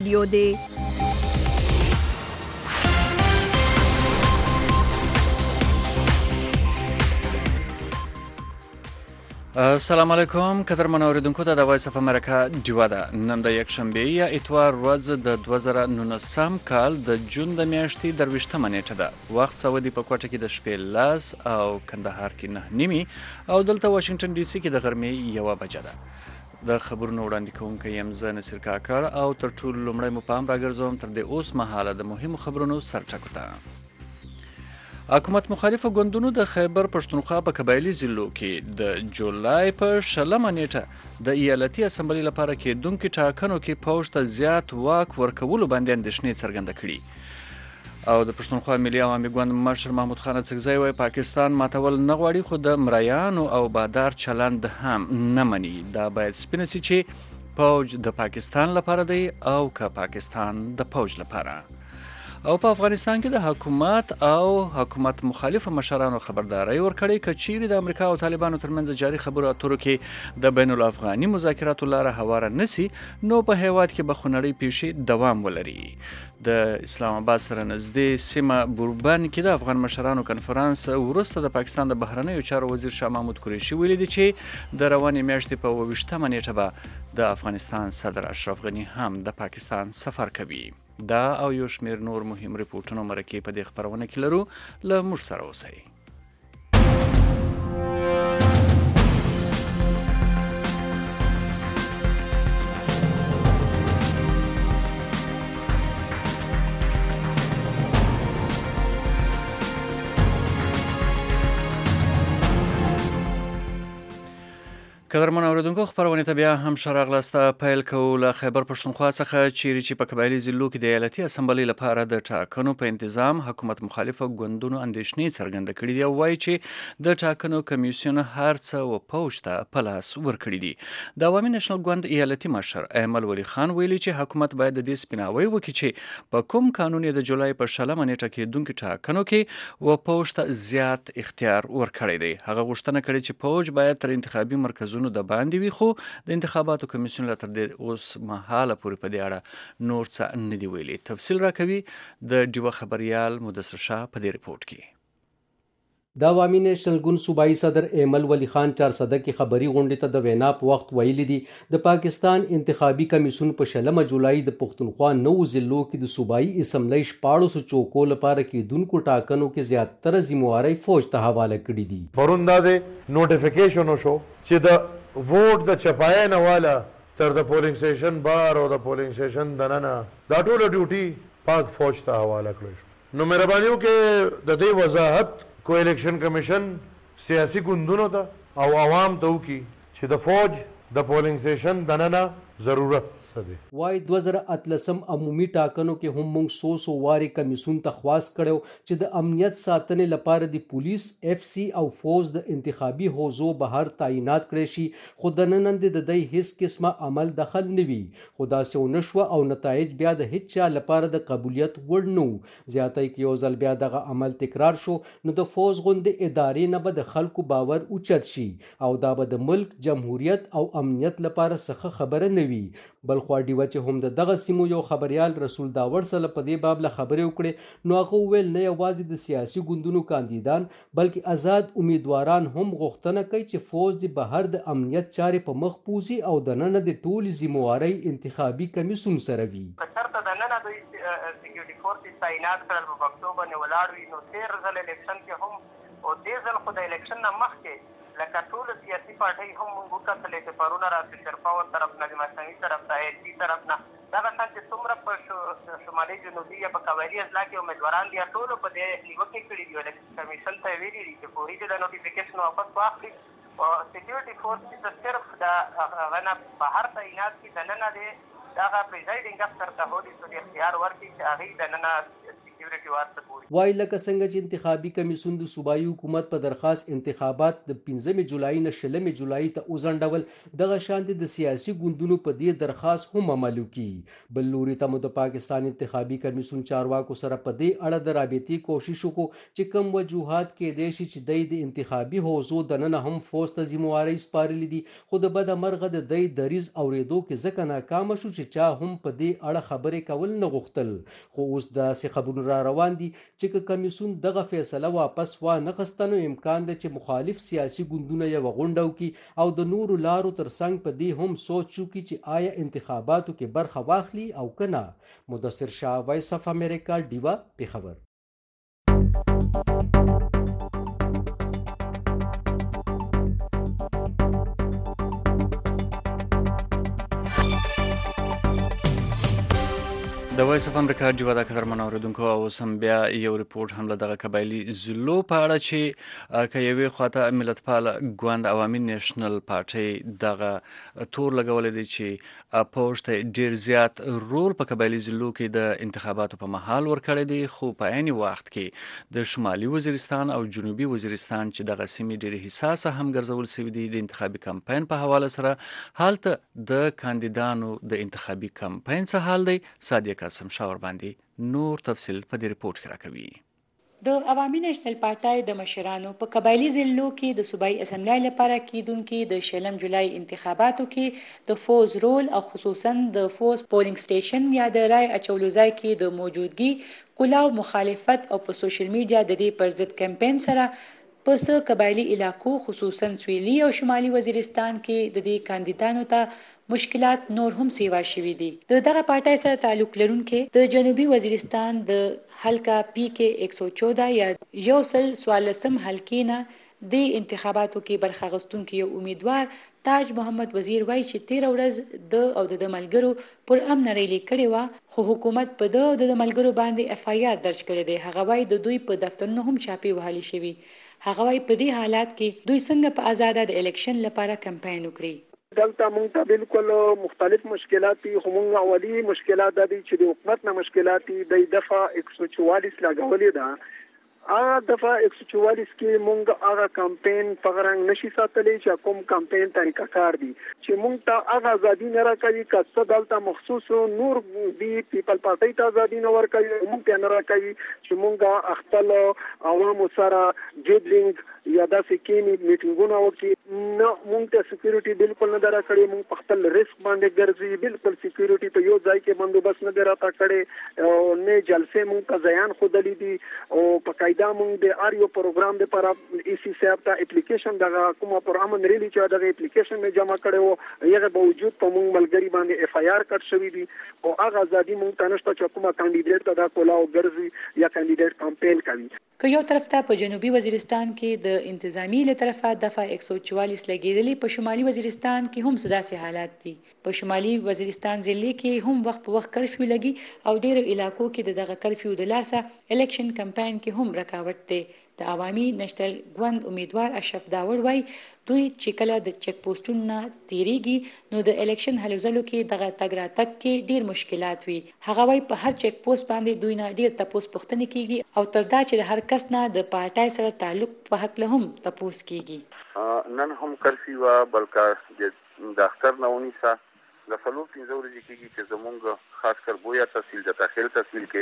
لیو دی السلام علیکم قدرمن اوریدونکو ته د وایس اف امریکا ډیوا ده. نن د یکشنبه یا اتوار ورځ د 2019 کال د جون د میاشتې 23مه نیټه ده. وخت سعودي په کوټه کې د شپې 10 او کندهار کې 9 او دلته واشنگټن ډي سي کې د غرمې 1 بجه ده. د خبرونو وړاندې کوونکی یم زه نصیر کاکړ او تر ټولو لومړی مو پام راګرځوم تر دې اوس مهاله د مهمو خبرونو سرټکو ته. حکومت مخالفه ګوندونو د خیبر پښتونخوا په قبایلي ضلعو کې د جولای په 20 نیټه د ایالتي اسمبلی لپاره کېدونکو ټاکنو کې پوځ ته زیات واک ورکولو باندې اندېښنې څرګنده کړي. او د پښتونخوا ملي عوامي ګوند مشر محمود خان اڅکزی وایي پاکستان ماتول نه غواړي خو د مریانو او بادار چلند هم نه مني. دا باید سپینه سي چې پوځ د پاکستان لپاره دی او که پاکستان د پوځ لپاره. او په افغانستان کې د حکومت مخالفه مشرانو خبرداري ورکړې چې چیرې د امریکا او طالبانو ترمنځ جاري خبرو اترو کې د بین الافغاني مذاکراتو لاره هواره نسی نو په هیواد کې به خونړۍ پیښې دوام ولري. د اسلام آباد سره نږدې سیمه بوربن کې د افغان مشرانو کنفرانس وروسته د پاکستان د بهرنیو چارو وزیر شاه محمود قریشي ویلي دی چې د روانې میاشتې په 28مه نیټه به د افغانستان صدر اشرف غني هم د پاکستان سفر کوي. دا او یو شمیر نور مهم ریپورټونه مرکې په دې خبرونه کې لرو. له موږ سره اوسئ. قدرمن اوریدونکو خبرونه ته بیا هم ښه راغلاست. پیل کوو له خیبر پښتونخوا څخه چیرې چې په قبایلي ضلعو کې د ایالتي اسمبلی لپاره د ټاکنو په انتظام حکومت مخالفه ګوندونو اندېښنې څرګنده کړي دي او وایي چې د ټاکنو کمیسیون هر څه و پوځ ته په لاس ورکړي دي. د عوامي نېشنل ګوند ایالتي مشر ایمل ولی خان ویلي چې حکومت باید د دې سپیناوی وکړي چې په کوم قانون د جولای په 20 نیټه کېدونکو ټاکنو کې و پوځ ته زیات اختیار ورکړی دی. هغه غوښتنه کړې چې پوځ باید تر انتخابي مرکزونو د باندې وي خو د انتخاباتو کمیسیون لا تر دې اوس مهاله پورې په دې اړه نور څه نه دی ویلي. تفصیل راکوي د ډیوه خبريال مدثر شاه په دې ریپورت کې. د عوامي نېشنل ګوند صوبایي صدر ایمل ولی خان 400 کې خبري غونډې ته د وینا په وخت ویلي دي د پاکستان انتخابي کمیسیون په 16 جولای د پښتونخوا 9 ضلعو کې د صوبایي اسمبلی 1400 چوکو لپاره کېدونکو ټاکنو کې زیاتره ذمہواري فوج ته حواله کړې دي. پرون دا د نوټیفیکیشن شو چې د ووټ د چپاینه والا تر د پولینګ سټیشن بار او د پولینګ سټیشن دننه دا ټوله ډیوټي پاک فوج ته حواله کړل شو. نو مهرباني وکړئ د دې وضاحت کو الیکشن کمیشن سیاسي ګوندونو ته او عوام ته وکړي چې د فوج د پولینګ سټیشن دننه ضرورت څه دی. وای 2018 عمومي ټاکنو کې هم موږ سو واري کمیسیون ته خواست کړو چې د امنیت ساتنې لپاره د پولیس اف سی او فوز د انتخابي حوزو بهر تعینات کړي شي خو د نن د دې هیڅ قسمه عمل دخل نه وي. خو دا څه نشو او نتایج بیا د هیڅ چا لپاره د قبولیت وړ نه. زیاتې کې یو ځل بیا دغه عمل تکرار شو نو د فوز غوند ادارې نه به د خلکو باور اوچت شي او دا به د ملک جمهوریت او امنیت لپاره څه خبره نه وي. بل خو ډیوه چې هم دغه سیمو یو خبريال رسول داور سره په دې باب له خبرې وکړي نو هغه ویل نه یوازې د سیاسي ګوندونو کاندیدان بلکې آزاد امیدواران هم غوښتنه کوي چې فوج د بهر د امنیت چارې په مخ پوزي او د نن د ټول ذمہواري انتخابي کمیسیون سره وي. کثرت د نن د سکیورټي فورسز تعینات کړل په پښتو باندې ولاړ وي نو تیر ځل الیکشن کې هم او دې ځل خو د الیکشن نه مخکې لکه ټول سیاسي پارټۍ هم موږ وکتلې چې پرونه راسي شرپاور طرف نه د مصنوعي طرف نه ایچ طرف نه دغه شان چې څومره په شمالي جنوبي یا په قبایلي اضلاع کې امیدواران دي ټولو په دې نیوکې کړي دي. الیکشن کمیشن ته ویلي دي چې فوري د نوټیفیکیشن واپس واخلي او سکیورټي فورسز ته صرف د هغه نه بهر تعینات کې دننه دی دغه پریزایډینګ افسر ته هولي سو اختیار ورکړي چې هغې دننه سکیورټي ورته ګوري. وایي لکه څنګه چې انتخابي کمیسیون د صوبایي حکومت په درخواست انتخابات د 15 جولای نه 20 جولای ته وځنډول، دغه شانتې د سیاسي ګوندونو په دې درخواست هم عمل وکړي. بل لوري ته مو د پاکستان انتخابي کمیسیون چارواکو سره په دې اړه د رابطې کوشش وکړو چې کوم وجوهات کېدای شي چې دی د انتخابي حوزو دننه هم فوز ته ذموارۍ سپارلي دي، خو د بده مرغه د دی دریځ اورېدو کې ځکه ناکامه شو چې چا هم په دې اړه خبرې کول نه غوښتل. خو اوس داسې خبرونه را روان دي چې که کمیسیون دغه فیصله واپس وانخسته نو امکان دی چې مخالف سیاسي ګوندونه یوه غونډه وکړي او د نورو لارو ترڅنګ په دې هم سوچ وکړي چې آیا انتخاباتو کې برخه واخلي او که نه. مدثر شاه، وایس اف امریکا، ډیوا، پېښور. د وایس اف امریکا ډیوا د قدرمنو اوریدونکو، او اوس هم بیا یو ریپورټ هم له دغه قبایلي ضلعو په اړه چې که یوې خواته ملتپاله ګوند عوامي نیشنل پارټۍ دغه تور لګولی دی چې پوځ ته ډېر زیات رول په قبایلي ضلعو کې د انتخاباتو په مهال ورکړی دی، خو په عین وخت کې د شمالي وزیرستان او جنوبي وزیرستان چې دغه سیمې ډېرې حساسه هم ګرځول سوي دي د انتخابي کمپاین په حواله سره، هلته د کاندیدانو د انتخابي کمپاین څه حال دی. صادق قاسم شاور باندې نور تفصیل په دې ریپورت کې راکوي. د عوامي نیشنل پارټۍ د مشرانو په قبایلي ضلعو کې د صوبایي اسمبلی لپاره کیدونکي د 20 جولای انتخاباتو کې د فوز رول او خصوصا د فوز پولینګ سټیشن یا د رای اچولو ځای کې د موجودګي کلاو مخالفت او په سوشل میډیا د دې پر ضد کمپاین سره په څه قبایلي علاقو خصوصا سویلي او شمالي وزیرستان کې د دې کاندیدانو ته مشکلات نور هم سیوا شوي دي. د دغه پارټۍ سره تعلق لرونکي د جنوبي وزیرستان د حلقه پی کې 114 یا 114 حلقې نه د انتخاباتو کې برخه اخیستونکي یو امیدوار تاج محمد وزیر وایي چې 13 ورځ د او د ملګرو پر امن ریلی کړې وه، خو حکومت په د ملګرو باندې اف آی آر درج کړی دی. هغه وایي د دوی په دفترونو هم چاپې وهلې شوي. هغه وایي په دې حالات کې دوی څنګه په آزاده د الیکشن لپاره کمپاین وکړي. دلته مونږ ته بالکل مختلف مشکلات دي، خو مونږ اولي مشکلات دا دي چې د حکومت نه مشکلات دي. د دفعه 144 لګولې ده، هغه دفعه 144 کې مونږ هغه کمپاین په رنګ نشي ساتلی چې کوم کمپاین طریقه کار دي چې مونږ ته هغه ازادي نه راکوي. که څه دلته مخصوص نور دی پیپل پارټۍ ته ازادي نه ورکوي، مونږ ته نه راکوي چې مونږ خپل عوامو سره ګیدرینګ یا داسې کینی میټینګونه وکړي. نه، مونږ ته سکیورټي بالکل نه ده راکړې. مونږ په خپل ریسک باندې ګرځي، بالکل سکیورټي په یو ځای کې بندوبست نه دی راته کړی او نه جلسې مونږ ته ځیان ښودلی دي او په قاعده مونږ د هر یو پروګرام دپاره ای سی صاحب ته اپلیکیشن دغه کومه پر امن ریلی چې دغه اپلیکیشن مې جمع کړی و، هغه باوجود په مونږ ملګري باندې اف آی آر کټ شوي دي او هغه ازادي مونږ ته نشته چې کومه کاندیډیټ ته دا کولاو ګرځي یا کاندیډیټ کمپین کوي. که یو طرف ته په جنوبي وزیرستان کې د انتظامی له طرفه دفعه 144 لګیدلې، په شمالي وزیرستان کې هم داسې حالات دي. په شمالي وزیرستان ضلع کې هم وخت په وخت کرفیو لګي او ډیرو علاقو کې دغه کرفیو د لاسه الیکشن کمپاین کې هم رکاوټ دی. د عوامي نشنل ګوند امیدوار اشرف داور وایي دوی چې کله د چک پوسټونو نه تیریږي نو د الیکشن هلو ځلو کې دغه تګ راتګ کې ډیر مشکلات وي. هغه وایي په هر چک پوسټ باندې دوی نه ډیر تپوس پوښتنې کیږي او تر دا چې د هر کس نه د پارټای سره تعلق په حق له هم تپوس کیږي. نن هم کرفیو بلکې د اختر نه ونیسه د څلور 15 ورځې کېږي چې زمونږ خاص کر بویا تحصیل د تاخیر تحصیل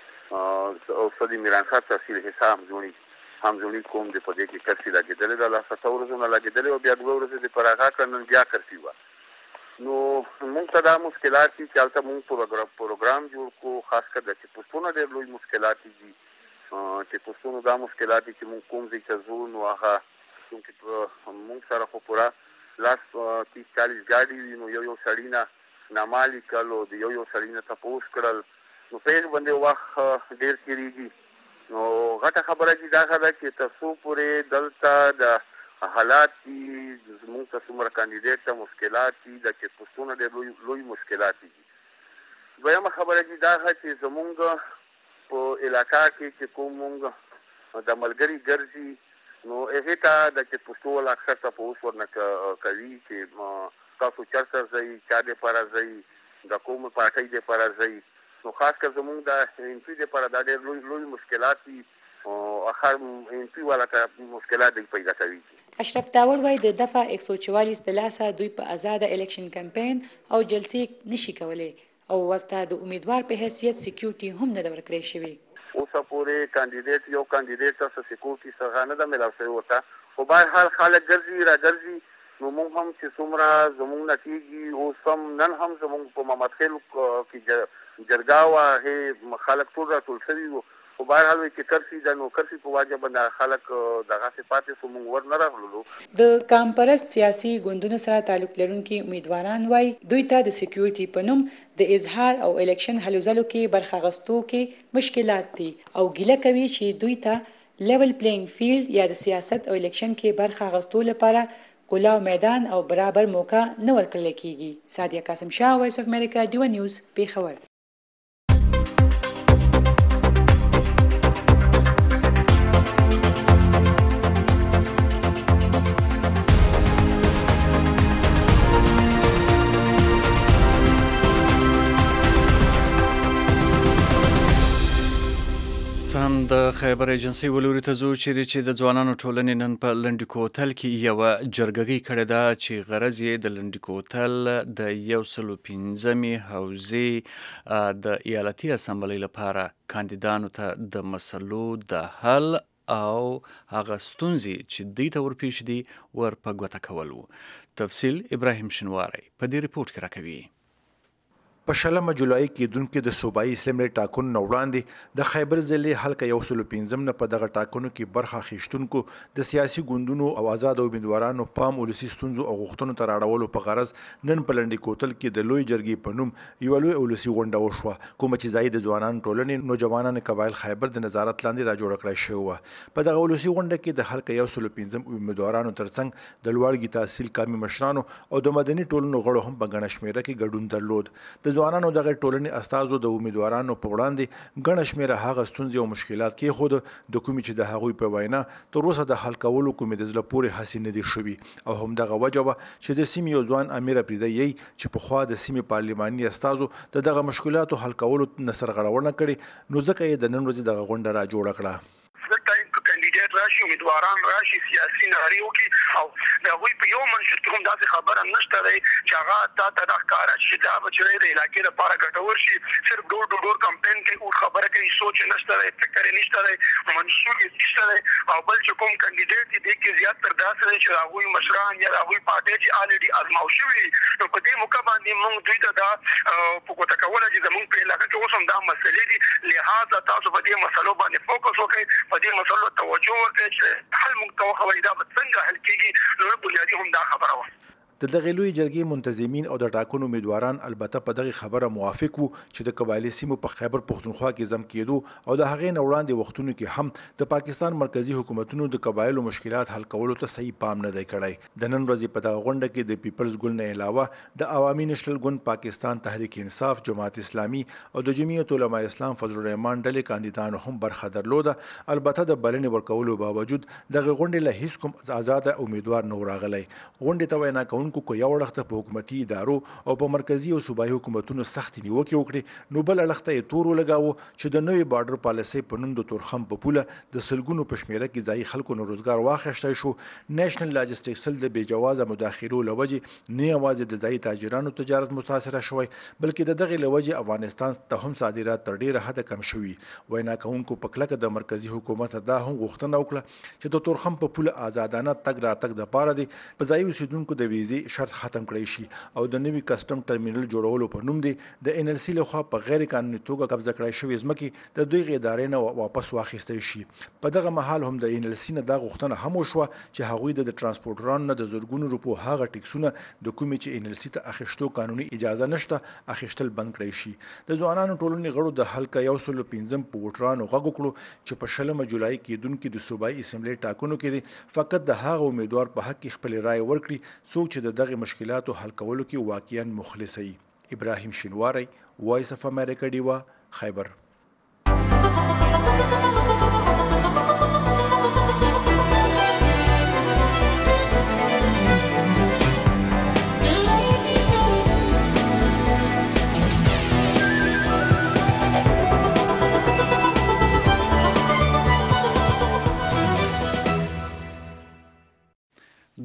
کې او صدی میرانخان تحصیل حساب همزونی کوم د په دې کې کرفیو لګېدلې ده. له 7 ورځو نه لګېدلې او بیا 2 ورځې د پر هغه کړنن بیا کرفیو وه. نو مونږ ته دا مشکلات دي چې هلته مونږ پروګرام جوړ کړو، خاص کر د چې پوسټونو ډېر لوی مشکلات دي. چې پوسټونو دا مشکلات دي چې مونږ کوم ځای ته ځو نو هغه چونکې مونږ سره خو پوره 30-40 ګاډي وي، نو یو سړي نه نامه لیکل او د یو سړي نه تپوس کړل نو په هغې باندې وخت ډېر تېرېږي. نو غټه خبره چې دا ده چې تر څو پورې دلته د حالات دي زموږ ته څومره کاندیډیټ ته مشکلات دي د چک پوسټونو ډېر لوی مشکلات دي. دویمه خبره چې دا ده چې زموږ په علاقه کې چې کوم مونږ د ملګري ګرځي نو هغې ته د چک پوسټو والا اکثر تپوس ورنه کوي چې تاسو چېرته ځئ، چا دپاره ځئ، د کومې پارټۍ دپاره ځئ. نو خاص کر زموږ د انپی لپاره دا ډېر لوی مشکلات دي او اخر انپی والا ته مشکلات پیدا کوي. اشرف داول وايي د دفعه 144 د لاسه دوی په آزاده الیکشن کمپاین او جلسې نشي کولای او ورته د امیدوار په حیثیت سکیورټي هم نه ورکړی شوی. اوسه پورې کاندیدټ یو کاندیدټ ته سکیورټي څنګه نه د ملاو شوی ورته خو بهر حال خلک ګرځي راګرځي نو موږ هم چې څومره زموږ نتیجې اوس هم نن هم زموږ په محمد خیل کې جرګه وه خلک ټول راټول شوي وو خو بهر حال چې کرسي د نو کرسي په واجب باندې خلک دغه صفات سو موږ ور نه راغلو. د کامپرس سیاسي ګوندونو سره تعلق لرونکي امیدواران وایي دوی ته د سکیورټي په نوم د اظهار او الیکشن هلو ځلو کې برخه اخیستو کې مشکلات دي او ګیله کوي چې دوی ته لیول پلینګ فیلډ یا د سیاست او الیکشن کې برخه اخیستو لپاره کلاو میدان او برابر موقع نه ورکړل کیږي. سادیه قاسم شاه، وایس اف امریکا، ډیو نیوز، پیښور. هم د خیبر ایجنسی ولوري ته ځو چې د ځوانانو ټولنې نن په لنډي کوتل کې یوه جرګګۍ کړې ده چې غرض یې د لنډي کوتل د 115 حوزې د ایالتي اسامبلۍ لپاره کاندیدانو ته د مسلو د حل او هغه ستونزې چې دوی ته ورپېښ دي ور په ګوته کول وو. تفصیل ابراهیم شنواری په دې ریپورت کې راکوي. په شلمه جولای کېدونکې د صوبایي اسمبلۍ ټاکنو نه وړاندې د خیبر ضلع حلقه 115 نه په دغه ټاکنو کې برخه اخیستونکو د سیاسي ګوندونو او آزاد امیدوارانو پام ولسي ستونزو او غوښتنو ته راړولو په غرض نن په لنډي کوتل کې د لوی جرګې په نوم یوه لوی ولسي غونډه وشوه کومه چې ځای د ځوانانو ټولنې نوجوانان قبایل خیبر د نظارت لاندې راجوړه کړې شوې وه. په دغه ولسي غونډه کې د حلقه 115 امیدوارانو ترڅنګ د لوړ تحصیل کامي مشرانو او د مدني ټولنو غړو هم په ګڼه شمېره کې ګډون درلود. د ځوانانو دغه ټولنې استازو د امیدوارانو په وړاندې ګڼه شمېره هغه ستونزې او مشکلات کېښود د کومې چې د هغوی په وینا تر اوسه د حل کولو کومې د زړه پورې هڅې نه دي شوي او همدغه وجه وه چې د سیمې یو ځوان امیر اپریدی چې پخوا د سیمې پارلماني استازو د دغه مشکلاتو حل کولو نه سرغړونه کړې نو ځکه یې د نن ورځې دغه غونډه راجوړه کړه. کاندیدټ راشي امیدواران راشي سیاسي ناري وکړي او د هغوی په یو منشور کې هم داسې خبره نشته دی چې هغه تا ته دا ښکاره شي چې دا به چې د علاقې لپاره ګټور شي. صرف ډور ټو ډور کمپین کوي او خبره کوي سوچ یې نشته دی فکر یې نشته دی منشور یې نشته دی او بل چې کوم کاندیدټ دی دې کې زیات تر داسې دی چې د هغوی مشران یا د هغوی پارټۍ چې الریډي ازماو شوي نو په دې موقع باندې موږ دوی ته دا په ګوته کوله چې زموږ په علاقه کې اوس هم دا مسلې دي لهذا تاسو په دې مسلو باندې فوکس وکړئ په دې مسلو توجه ورکړئ چې حل موږ ته وښوئ دا به څنګه حل کېږي نو بنیادي هم دا خبره وه. د دغې لوی جرګې منتظمین او د ټاکنو امیدواران البته په دغې خبره موافق وو چې د قبایلي سیمو په خیبر پښتونخوا کې ضم کېدو او د هغې نه وړاندې وختونو کې هم د پاکستان مرکزي حکومتونو د قبایلو مشکلات حل کولو ته صحیح پام نه دی کړی. د نن ورځې په دغه غونډه کې د پیپلز ګوند نه علاوه د عوامي نېشنل ګوند، پاکستان تحریک انصاف، جماعت اسلامي او د جمعیت علماء اسلام فضل الرحمن ډلې کاندیدانو هم برخه درلوده. البته د بلنې ورکولو باوجود دغه غونډې له هیڅ کوم آزاد امیدوار نه راغلی. غونډې ته وینا کوونکو کو یو وخت په حکومتي ادارو او په مرکزي او صوبایي حکومتونو سخت نیوکې وکړي نو بل اړخ ته یې تور ولګاوه چې د نوې بارډر پالیسۍ په نوم د تورخم په پوله د سلګونو په شمېره کې ځایي خلکو نه روزګار واخیستی شو. نیشنل لاجسټیک سل د بې جوازه مداخلو له وجې نه یوازې د ځایي تاجرانو تجارت متاثره شوی بلکې د دغې له وجې افغانستان ته هم صادرات تر ډېره حده کم شوي. وینا کوونکو په کلکه د مرکزي حکومت دا هم غوښتنه وکړه چې د تورخم په پوله آزادانه تګ راتګ دپاره دی په ځایي اوسېدونکو د ویزې شرط ختم کړی شي او د نوي کسټم ټرمینل جوړولو په نوم دی د NLC لخوا په غیر قانوني توګه قبضه کړای شوې ځمکې د دوی ادارې نه واپس واخیستی شي. په دغه مهال هم د NLC نه دا غوښتنه هم وشوه چې هغوی د ترانسپورټرانو نه د زرګونو روپو هغه ټیکسونه د کومې چې NLC ته اخیستو قانوني اجازه نشته اخیستل بند کړی شي. د ځوانانو ټولنې غړو د حلقه 115 په ووټرانو غږ وکړو چې په شلمه جولای کېدونکې د صوبایي اسمبلۍ ټاکنو کې دی فقط د هغه امیدوار په حق کې خپلې رایې ورکړي څوک چې د دغې مشکلاتو حل کولو کې واقعا مخلص وي. ابراهیم شنواری، وایس اف امریکا، ډیوا، خیبر.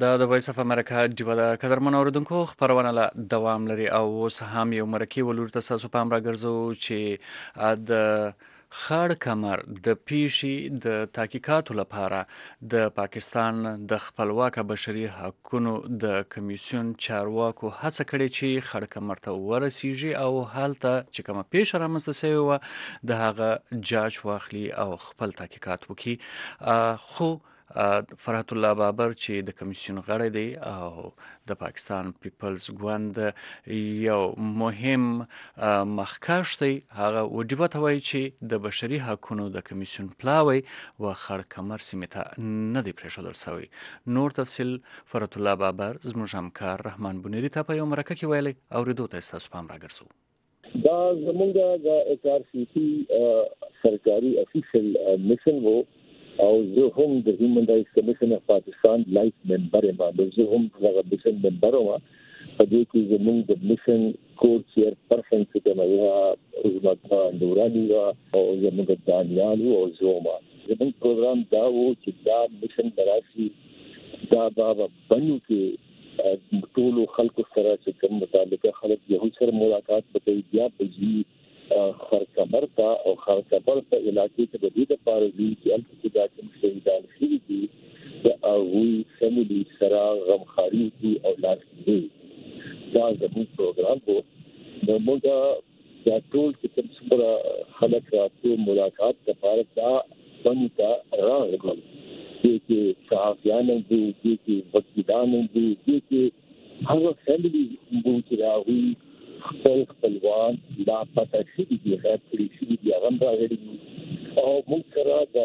د وایس اف امریکا ډیوه ده. قدرمن اوریدونکو، خپرونه لا دوام لري او اوس هم یو مرکې ولور ته تاسو پام راګرځو چې د خړ کمر د پیشي د تحقیقاتو لپاره د پاکستان د خپلواک بشري حقوقو د کمیسیون چارواکو هڅه کړې چې خړ کمر ته ورسیږي او هلته چې کومه پیښه رامنځته شوې وه د هغه جاج واخلي او خپل تحقیقات وکړي. خو فرحت الله بابر چې د کمیسیون غړی دی او د پاکستان پیپلز ګوند یو مهم مخکښ دی، هغه وجیبه ته وایي چې د بشري حقوقو د کمیسیون پلاوی و خړ کمر سیمې ته نه دی پرېښودل شوی. نور تفصیل فرحت الله بابر زموږ همکار رحمان بنيري ته په یو مرکه کې ویلی، اورېدو ته ستاسو پام راګرځو. دا زمونږ د HRCT سرکاري افیشل میشن وو او زه هم د هیومن رائټس کمیشن اف پاکستان لایف ممبر یم. زه هم هغه میشن ممبر وم. په دې کې زموږ د میشن کور چیر پرسن چې کومه وه عظمت خان نوراني وه او زموږ دانیال وو او زوما. زموږ پروګرام دا وو چې دا میشن براشي دا به بنو کې ټولو خلکو سره چې کوم متعلقه خلک یو سره ملاقات وکړي، بیا په خرکبر ته او خرکبر په علاقې کې د دې لپاره چې البته دا کوم شهیدان شوي دي د هغوی فیملی سره غمخواري وکړي او لاس دي. دا زموږ پروګرام وو. نو موږ دا ټول چې کوم څومره خلک راځي ملاقات لپاره دا باندې ته راغلل چې صحافیان دي، چې وکیلان دي، چې هغه فیملی چې راوي خپلوان لا پته شي دي غیر کړی شي دي هغه راغلي او موږ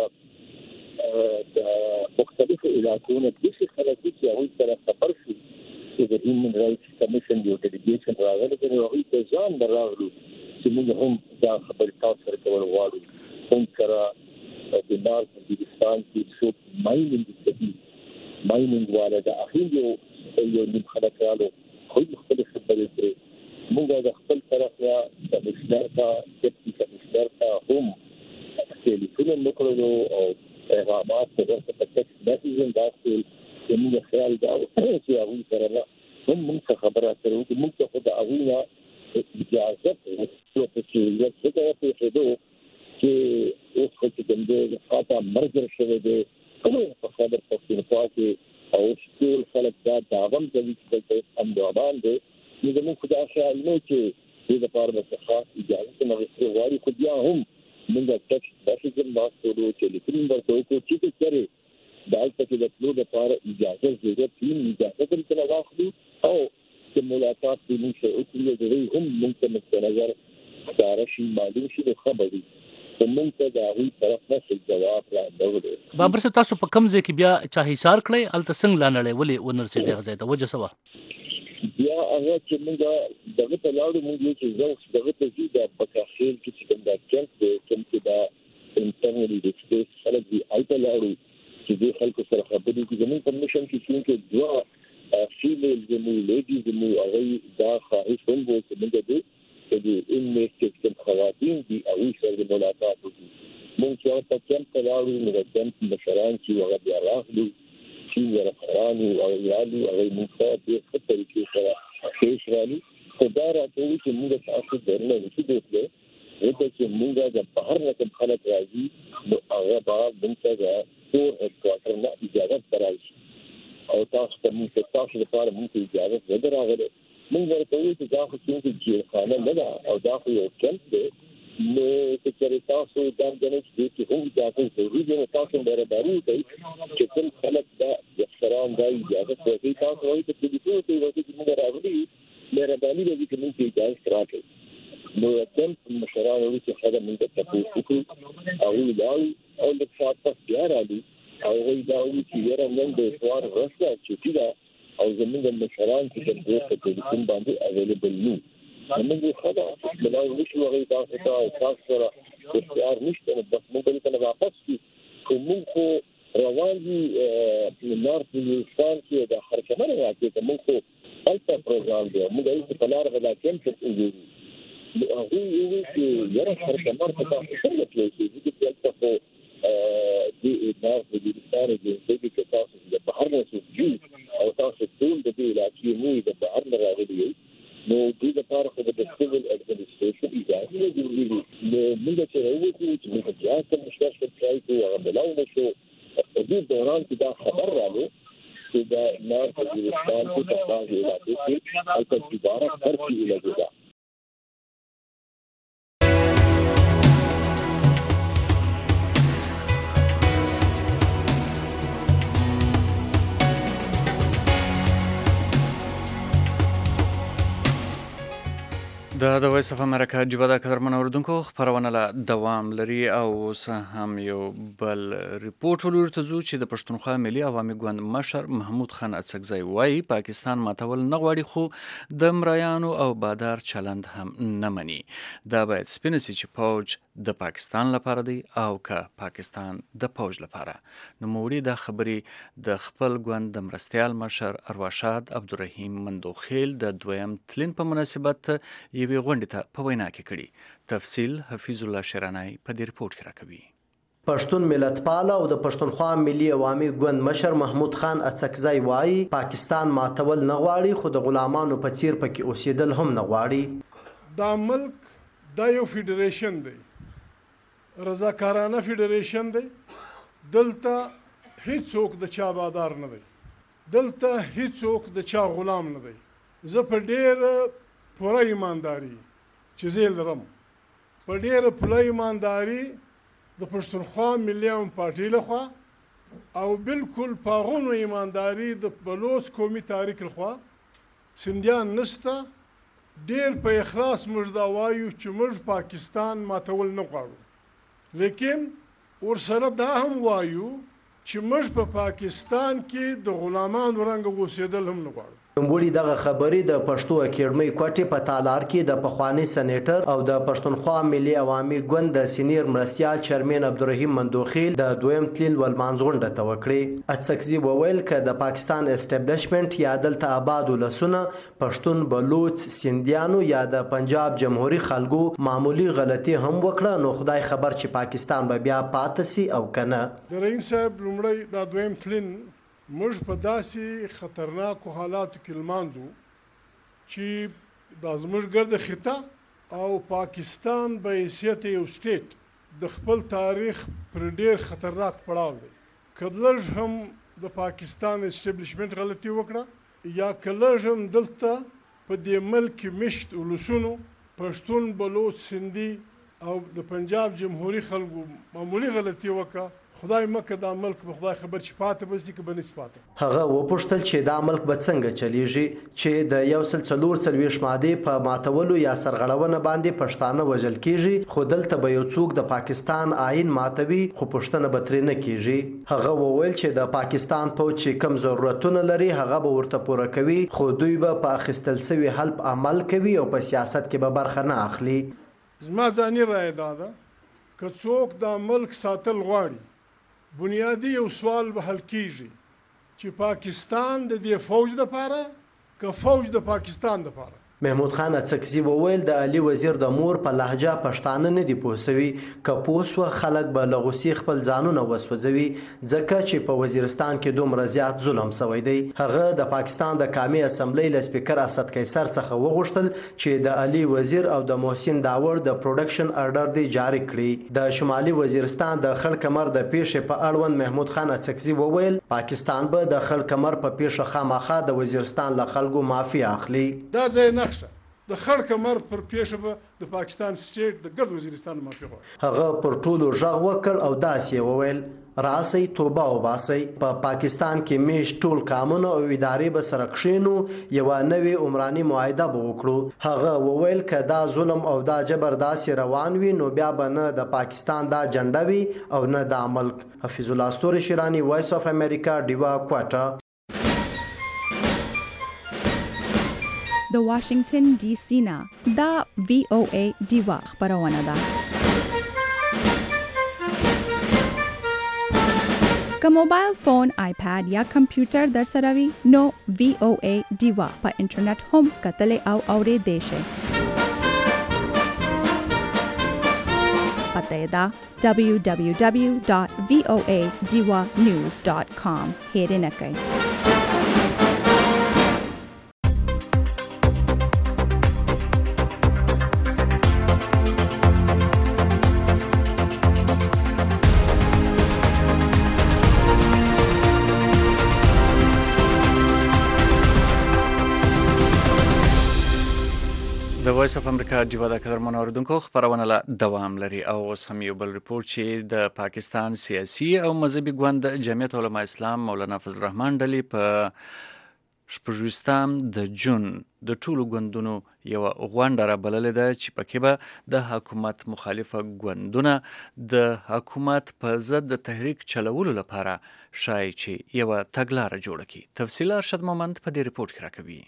سره د مختلفو علاقو نه د څه خلک چې هغه سره خبر شي چې د هیومن رائټس کمیشن یو ډیلیګیشن راغلی دی او هغه ته ځان راغلو چې موږ هم دا خبر تاسو سره کول غواړو. موږ سره د نارت پاکستان کې څو مایننګ والا د اخیر یو نیم خلک راغلو خو مختلف خبرې کړې. موږ د خپل طرف یا کمشنر ته ډیپټي کمشنر ته هم ټلیفون وکړو او پیغامات ورته په ټیکسټ میسیج داخل چې موږ خیال دا چې هغوی سره هم موږ خبره کړو چې موږ ته د هغوی نه اجازه ورکړو چې یو څه پېښېدو چې اوس خو چې کوم دی خاطه مرګ شوی دی په خبر پښتونخوا کې او ټول خلک دا داوم کوي چې امدوابان دی. نو زموږ خو دا خیال نه چې دې لپاره به څه اجازه نه غواړي، خو بیا هم موږ ټیکسټ میسیج واستولو چې لیکلي ورته وکړو چې چېرې دلته کې د تلو لپاره اجازه ضرورت وي، اجازه دلته واخلو او چې ملاقات دې موږ سره وکړي د هغوی هم موږ ته مد نظر ښکاره شي، معلوم شي، نو ښه به وي. خو موږ ته د هغوی طرف نه څه جواب رانغلی. بابر صاحب، تاسو په کوم ځای کې بیا چا حصار کړی؟ هلته څنګه لانړی ولې ونرسېدی هغه ځای ته؟ وجه څه وه؟ بیا هغه چې موږ دغه ته لاړو، موږ چې زه دغه ته ځي د بکاخیل کې چې کوم دا کیمپ دی، کوم چې دا انټرنلی ډسپلیس خلک دي، هلته لاړو چې دې خلکو سره خبرې وکړو. زموږ په میشن کې چونکې دوه فیمیل زموږ لیډي زموږ هغوی دا خواهش هم و چې موږ د انمیټ چې کوم خواتین دي هغوی سره د ملاقات وکړو. موږ چې هغه په کیمپ ته لاړو نو د کیمپ مشران چې هغه بیا راغلو چې رفرانو او یالو هغه موږ ته د څه طریقې سره پیش رالي. خو دا راته وایي چې موږ تاسو درنه وشو دوکله ځکه چې موږ د بهر نه کوم خلک راځي نو هغه به موږ ته د کور هډکوارټر نه اجازه راشي او تاسو ته موږ تاسو لپاره موږ اجازه نه راغله. موږ ورته وایو چې دا خو څنګه جیلخانه نه ده او دا خو یو کیمپ دی، نو چې چېرې تاسو دا ګڼئ چې هم اجازه ضروري دی، نو تاسو مهرباني وکړئ چې کوم خلک دا افسران دا اجازه ورکوي تاسو وایي چې ټلیفون ته یې ورته چې موږ راغلي مهرباني به وي چې موږ ته اجازه راکړئ. نو کیمپ مشران وایي چې ښه ده موږ ته تپوس وکړو. هغوی لاړو او لږ ساعت پس بیا رالي او هغوی دا وایي چې یاره نن د اتوار ورځ ده، چوټي ده او زموږ مشران چې کوم دی په ټلیفون باندې اویلیبل نه. موږ ښه ده بلاو نشو هغوی تاسو ته او تاسو سره اختیار نشته، نو بس موږ دلته نه واپس کړي. خو موږ خو روان دي نارت هندوستان کې د خرکمر علاقې ته، موږ خو هلته پروګرام دی، موږ هلته په لاره به دا کیمپ وګورو. نو هغوی وویل چې یاره خرکمر ته تاسو څنګه تللی شئ؟ ځکه چې هلته خو د نارت هندوستان اجنسۍ کې تاسو د بهر نه څوک ځي او علاقې مو د بهر نه راغلي یو نو دې لپاره خو د سیویل اډمنسټریشن اجازه ضروري دي نو موږ چې راوځو چې موږ بیا کوم مشکل ټرای کوو هغه بلاو نشو په دې دوران کې دا خبر راغله چې دا نه په افغانستان کې د باندې علاقې کې البته دوباره فرقي لګیدا د وایس اف امریکا جوړه قدرمن اوردونکو خبرونه لا دوام لري او هم یو بل ریپورت ولرته زو چې د پښتونخوا ملي عوامي ګوند مشر محمود خان اڅکزی وایي پاکستان ماتول نه غواړي خو د مریانو او بادار چلند هم نه مني دا باید سپینسي چې پوج د پاکستان لپاره دی او که پاکستان د پوج لپاره نو موري دا خبري د خپل ګوند د مرستيال مشر ارواشاد عبدالرحیم مندوخیل د دویم تلین په مناسبت وی غونډه ته په وینا کې کړي تفصیل حفیظ الله شرانای په دې ریپورت کې راکوي پښتون ملتپال او د پښتونخوا ملي عوامي ګوند مشر محمود خان اڅکزی وایي پاکستان ماتول نه غواړي خو د غلامانو په څیر پکې اوسېدل هم نه غواړي دا ملک دا یو فیډریشن دی رضاکارانه فیډریشن دی دلته هیڅوک د چا بادار نه دی دلته هیڅوک د چا غلام نه دی زه په ډېر پوره ایمانداري چې زه لرم په ډېره پوره ایمانداري د پښتونخوا ملي عوامي پارټۍ لخوا او بالکل په هغو ایمانداري د بلوڅ قومي تحریک لخوا سندیان نشته ډېر په اخلاص موږ دا وایو چې موږ پاکستان ماتول نه غواړو لیکن ورسره دا هم وایو چې موږ په پاکستان کې د غلامانو رنګ اوسېدل هم نه غواړو نوموړي دغه خبرې د پښتو اکیډمۍ کوټې په تالار کې د پخوانی سېنیټر او د پښتونخوا ملي عوامي ګوند د سینیر مرستيال چیرمن عبدالرحیم مندوخیل د دویم تلین ولمانځ غونډه ته وکړې اڅکزي وویل ک د پاکستان اسټابلیشمنت یا دلته آباد ولسونه پښتون بلوچ سیندیانو یا د پنجاب جمهوریت خلکو معمولی غلطي هم وکړه نو خدای خبر چې پاکستان به بیا پاتې سي او کنه د رئیس صاحب لومړی د دویم تلین موږ په داسې خطرناکو حالاتو کې لمانځو چې دا زموږ ګرد خطه او پاکستان به حیثیت یو سټیټ د خپل تاریخ پر ډېر خطرناک پړاو دی که لږ هم د پاکستان اسټابلیشمنت غلطي وکړه یا که لږ هم دلته په دې ملک مشت ولسونو پښتون بلوچ سندي او د پنجاب جمهوریت خلکو معمولی غلطي وکړه خدای مکه دا ملک به خدای خبر چې پاتې به شي که به نشي پاتې هغه وپوښتل چې دا ملک به څنګه چلیږي چې د 144 مادې په ماتولو یا سرغړونه باندې پښتانه وژل کیږي خو دلته به یو څوک د پاکستان آئین ماتوي خو پښتنه به ترې نه کیږي هغه وویل چې د پاکستان پوځ چې کم ضرورتونه لري هغه به ورته پوره کوي خو دوی به په اخیستل شوي حل عمل کوي او په سیاست کې به برخه نه اخلي زما ځاني رایه دا ده که څوک دا ملک ساتل غواړي بنیادی یو سوال به حل کیږي چې پاکستان د دې فوج لپاره که فوج د پاکستان لپاره محمود خان اڅکزي وویل د علي وزیر د مور په لهجه پښتانه نه دي پوسوي که پوسوه خلک به له غوسې خپل ځانونه وسوځوي ځکه چې په وزیرستان کې دومره زیات ظلم سوی دی هغه د پاکستان د قامي اسمبلی له سپیکر اسد قیصر څخه وغوښتل چې د علي وزیر او د محسن داور د پروډکشن ارډر دی جاری کړي د شمالي وزیرستان د خړ کمر د پیښې په اړوند محمود خان اڅکزي وویل پاکستان به د خړ کمر په پیښه خامخا د وزیرستان له خلکو معافي اخلي دا ځای نه د خړ کمر پر پیښه به د پاکستان سټیټ د ګرد وزیرستان معافي غواړي هغه پر ټولو غږ وکړ او داسې وویل راسئ توبه وباسئ په پاکستان کې میش ټول قانون او ادارې به سره کښینو یوه نوې عمراني معاهده به وکړو هغه وویل که دا ظلم او دا جبر داسې روان وي نو بیا به نه د پاکستان دا جنډه وي او نه دا ملک حفیظ الله ستوري شیراني وایس اف امریکا ډیوا کوټه د واشنگټن ډي سي نه دا VOA ډیوا خبرونه ده که موبایل فون آیپاد یا کمپیوټر در سره وي نو VOA ډیوا په انټرنیټ هم کتلی او اوریدلی شئ پته یې ده www.voadewanews.com هیرې نه کوئ وایس اف امریکا ډیوا د قدرمن اوریدونکو خبرونه لا دوام لري او اوس هم یو بل ریپورت چې د پاکستان سیاسي او مذهبي ګوند جمعیت علماء اسلام مولانا فضل الرحمن ډلې په شپږویشتم د جون د ټولو ګوندونو یو غونډه را بللې ده چې پکې به د حکومت مخالفه ګوندونه د حکومت په ضد د تحریک چلولو لپاره شایي چې یو تګلاره جوړه کړي. تفصیل ارشد مومند په دې ریپورت کې راکوي.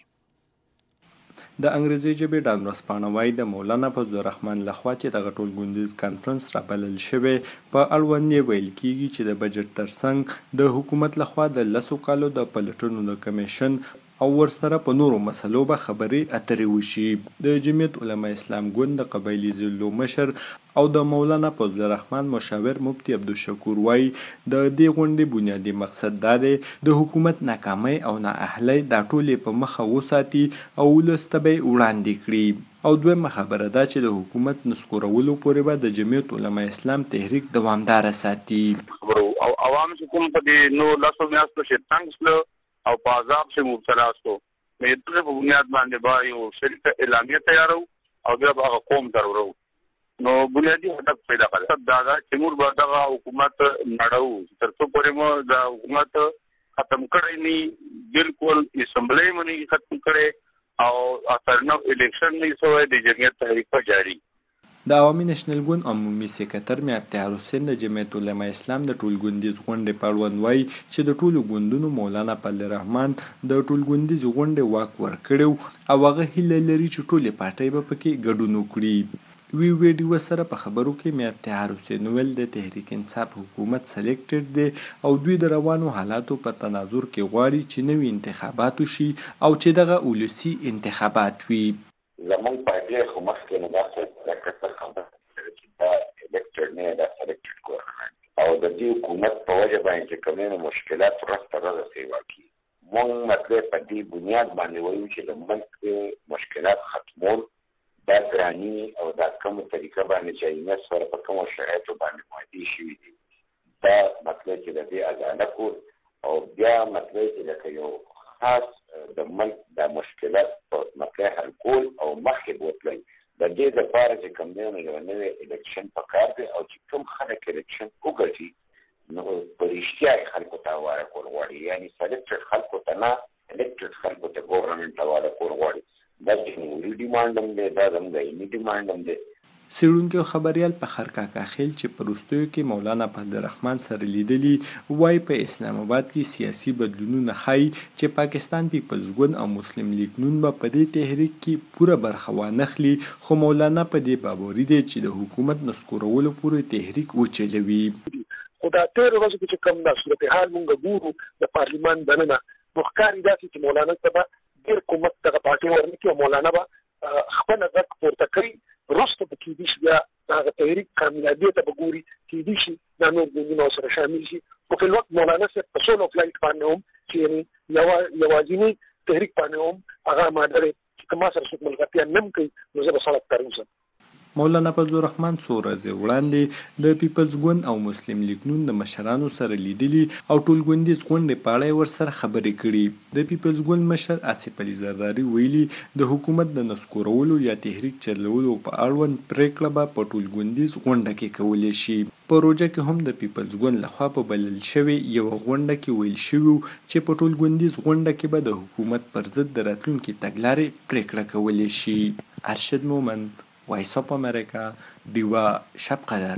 د انګریزي ژبې ډان ورځپاڼه وایي د مولانا فضل الرحمن لخوا چې دغه ټولګونیز کانفرنس رابلل شوی په اړوند یې ویل کیږي چې د بجټ ترڅنګ د حکومت لخوا د 10 کالو د پلټنو د کمیشن او ورسره په نورو مسلو به خبرې اترې وشي. د جمعیت علماء اسلام ګوند د قبایلي ضلعو مشر او د مولانا فضل الرحمن مشاور مفتی عبدالشکور وایي د دې غونډې بنیادي مقصد دا دی د حکومت ناکامۍ او نااهلۍ دا ټولې په مخه وساتي او ولس ته به یې وړاندې کړي. او دویمه خبره دا چې د حکومت نسکورولو پورې به د جمعیت علماء اسلام تحریک دوامداره ساتي. او عوام چې کوم په دې نو لاسو میاشتو چې تنګ شلو او په عذاب سے مبتلا شو نو د په بنیاد باندې با یو شریک اعلامیه تیارو او بیا هغه قوم درورو نو بنیادی هدف پیدا کړل دا چې موږ به دغه حکومت نړو تر څو پورې مو د حکومت ختم کړی ني بالکل اسمبلی باندې ختم کړي او اثر نو الیکشن نه شوی د جمعیت تحریک په جاری. د عوامي نېشنل ګوند عمومي سکرټر میر افتخار حسین د جمعیت علماء اسلام د ټولګوندیز غونډې په اړوند وایي چې د ټولو ګوندونو مولانا فضل الرحمن د ټولګوندیز غونډې واک ورکړی او هغه هیله لري چې ټولې پارټۍ به پکې ګډون وکړي. ویډیو سره په خبرو کې میر افتخار حسین ویل د تحریک انصاف حکومت سلیکټډ دی او دوی د روانو حالاتو په تناظر کې غواړي چې نوي انتخابات وشي او چې دغه ولسي انتخابات وي. زمون پارټي خو مخکې نه داسې لکه خبره چې دا الکټډ نه دا سلیکټډ ګورنمنت او د دې حکومت په وجه باندې چې کومه مشکلات ورسره سیوا کی مونږ مطلب په دې بنیاد باندې وایو چې د ملک مشکلات ختمول دا ګرانی او دا کومه طریقه باندې چې نه سره په کومه شرایطو باندې موافقه شوې دي دا مطلب چې د دې اذان کول او بیا مطلب چې لکه یو خاص د ملک د مشکلات په مکه حل کول او مخکې بوتلل د دې لپاره چې کوم یو نوی الیکشن پکار دی او چې کوم خلک الیکشن وګټي نو پرېشتیا خلکو ته واره کول غواړي یعنی سلیکټډ خلکو ته نه الکټډ خلکو ته ګورنمنت واره کول غواړي دا جمهوریت ډیماند هم دی دا زموږ عیني ډیماند هم دی. څېړونکي خبریال فخر کاکا خیل چې په وروستیو کې مولانا فضل الرحمن سره لیدلي وایي په اسلام آباد کې سیاسي بدلونونه ښایي چې پاکستان پیپلز ګوند او مسلم لیگ نون به په دې تحریک کې پوره برخه وانخلي خو مولانا په دې باوري دی چې د حکومت نسکورولو پورې تحریک وچلوي. خو دا تېره ورځ کې چې کوم دا صورتحال مونږ ګورو د پارلیمان دننه نو ښکاري داسې چې مولانا ته به ډېر کومک دغه پارټۍ ورنکړي او مولانا به خپله غږ پورته کوي وروسته به کېدای شي بیا هغه تحریک کامیابۍ ته به ګوري کېدای شي دا نور ګوندونه ورسره شامل شي خو فی الوقت مولانا صاحب په سولو فلایټ باندې هم چې یعنې یوازینی تحریک باندې هم هغه اماده دی چې که ما سره څوک ملګرتیا نه هم کوي نو زه به سړک ته راوځم. مولانا فضل الرحمن څو ورځې وړاندې د پیپلز ګوند او مسلم لیگ نون د مشرانو سره لیدلي او ټولګوندیز غونډې په اړه یې ورسره خبرې کړي. د پیپلز ګوند مشر آصف علي زرداري ویلي د حکومت د نسکورولو یا تحریک چلولو په اړوند پرېکړه به په ټولګوندیز غونډه کې کولی شي. په روژه کې هم د پیپلز ګوند لخوا په بلل شوې یوه غونډه کې ویل شوي چې په ټولګوندیز غونډه کې به د حکومت پر ضد د راتلونکي تګلارې پرېکړه کولی شي. ارشد مومند وایس اف امریکا ډیوا شب قدر.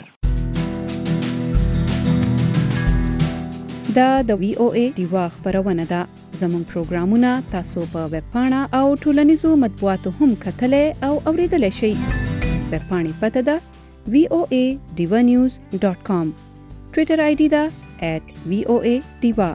دا د وی او ای ډیوا خبرونه ده. زموږ پروګرامونه تاسو په ویب پاڼه او ټولنیزو مطبوعاتو هم کتلی او اوریدلی شئ. ویب پاڼې پته ده voanews.com. ټویټر آی ډي ده @voa diva.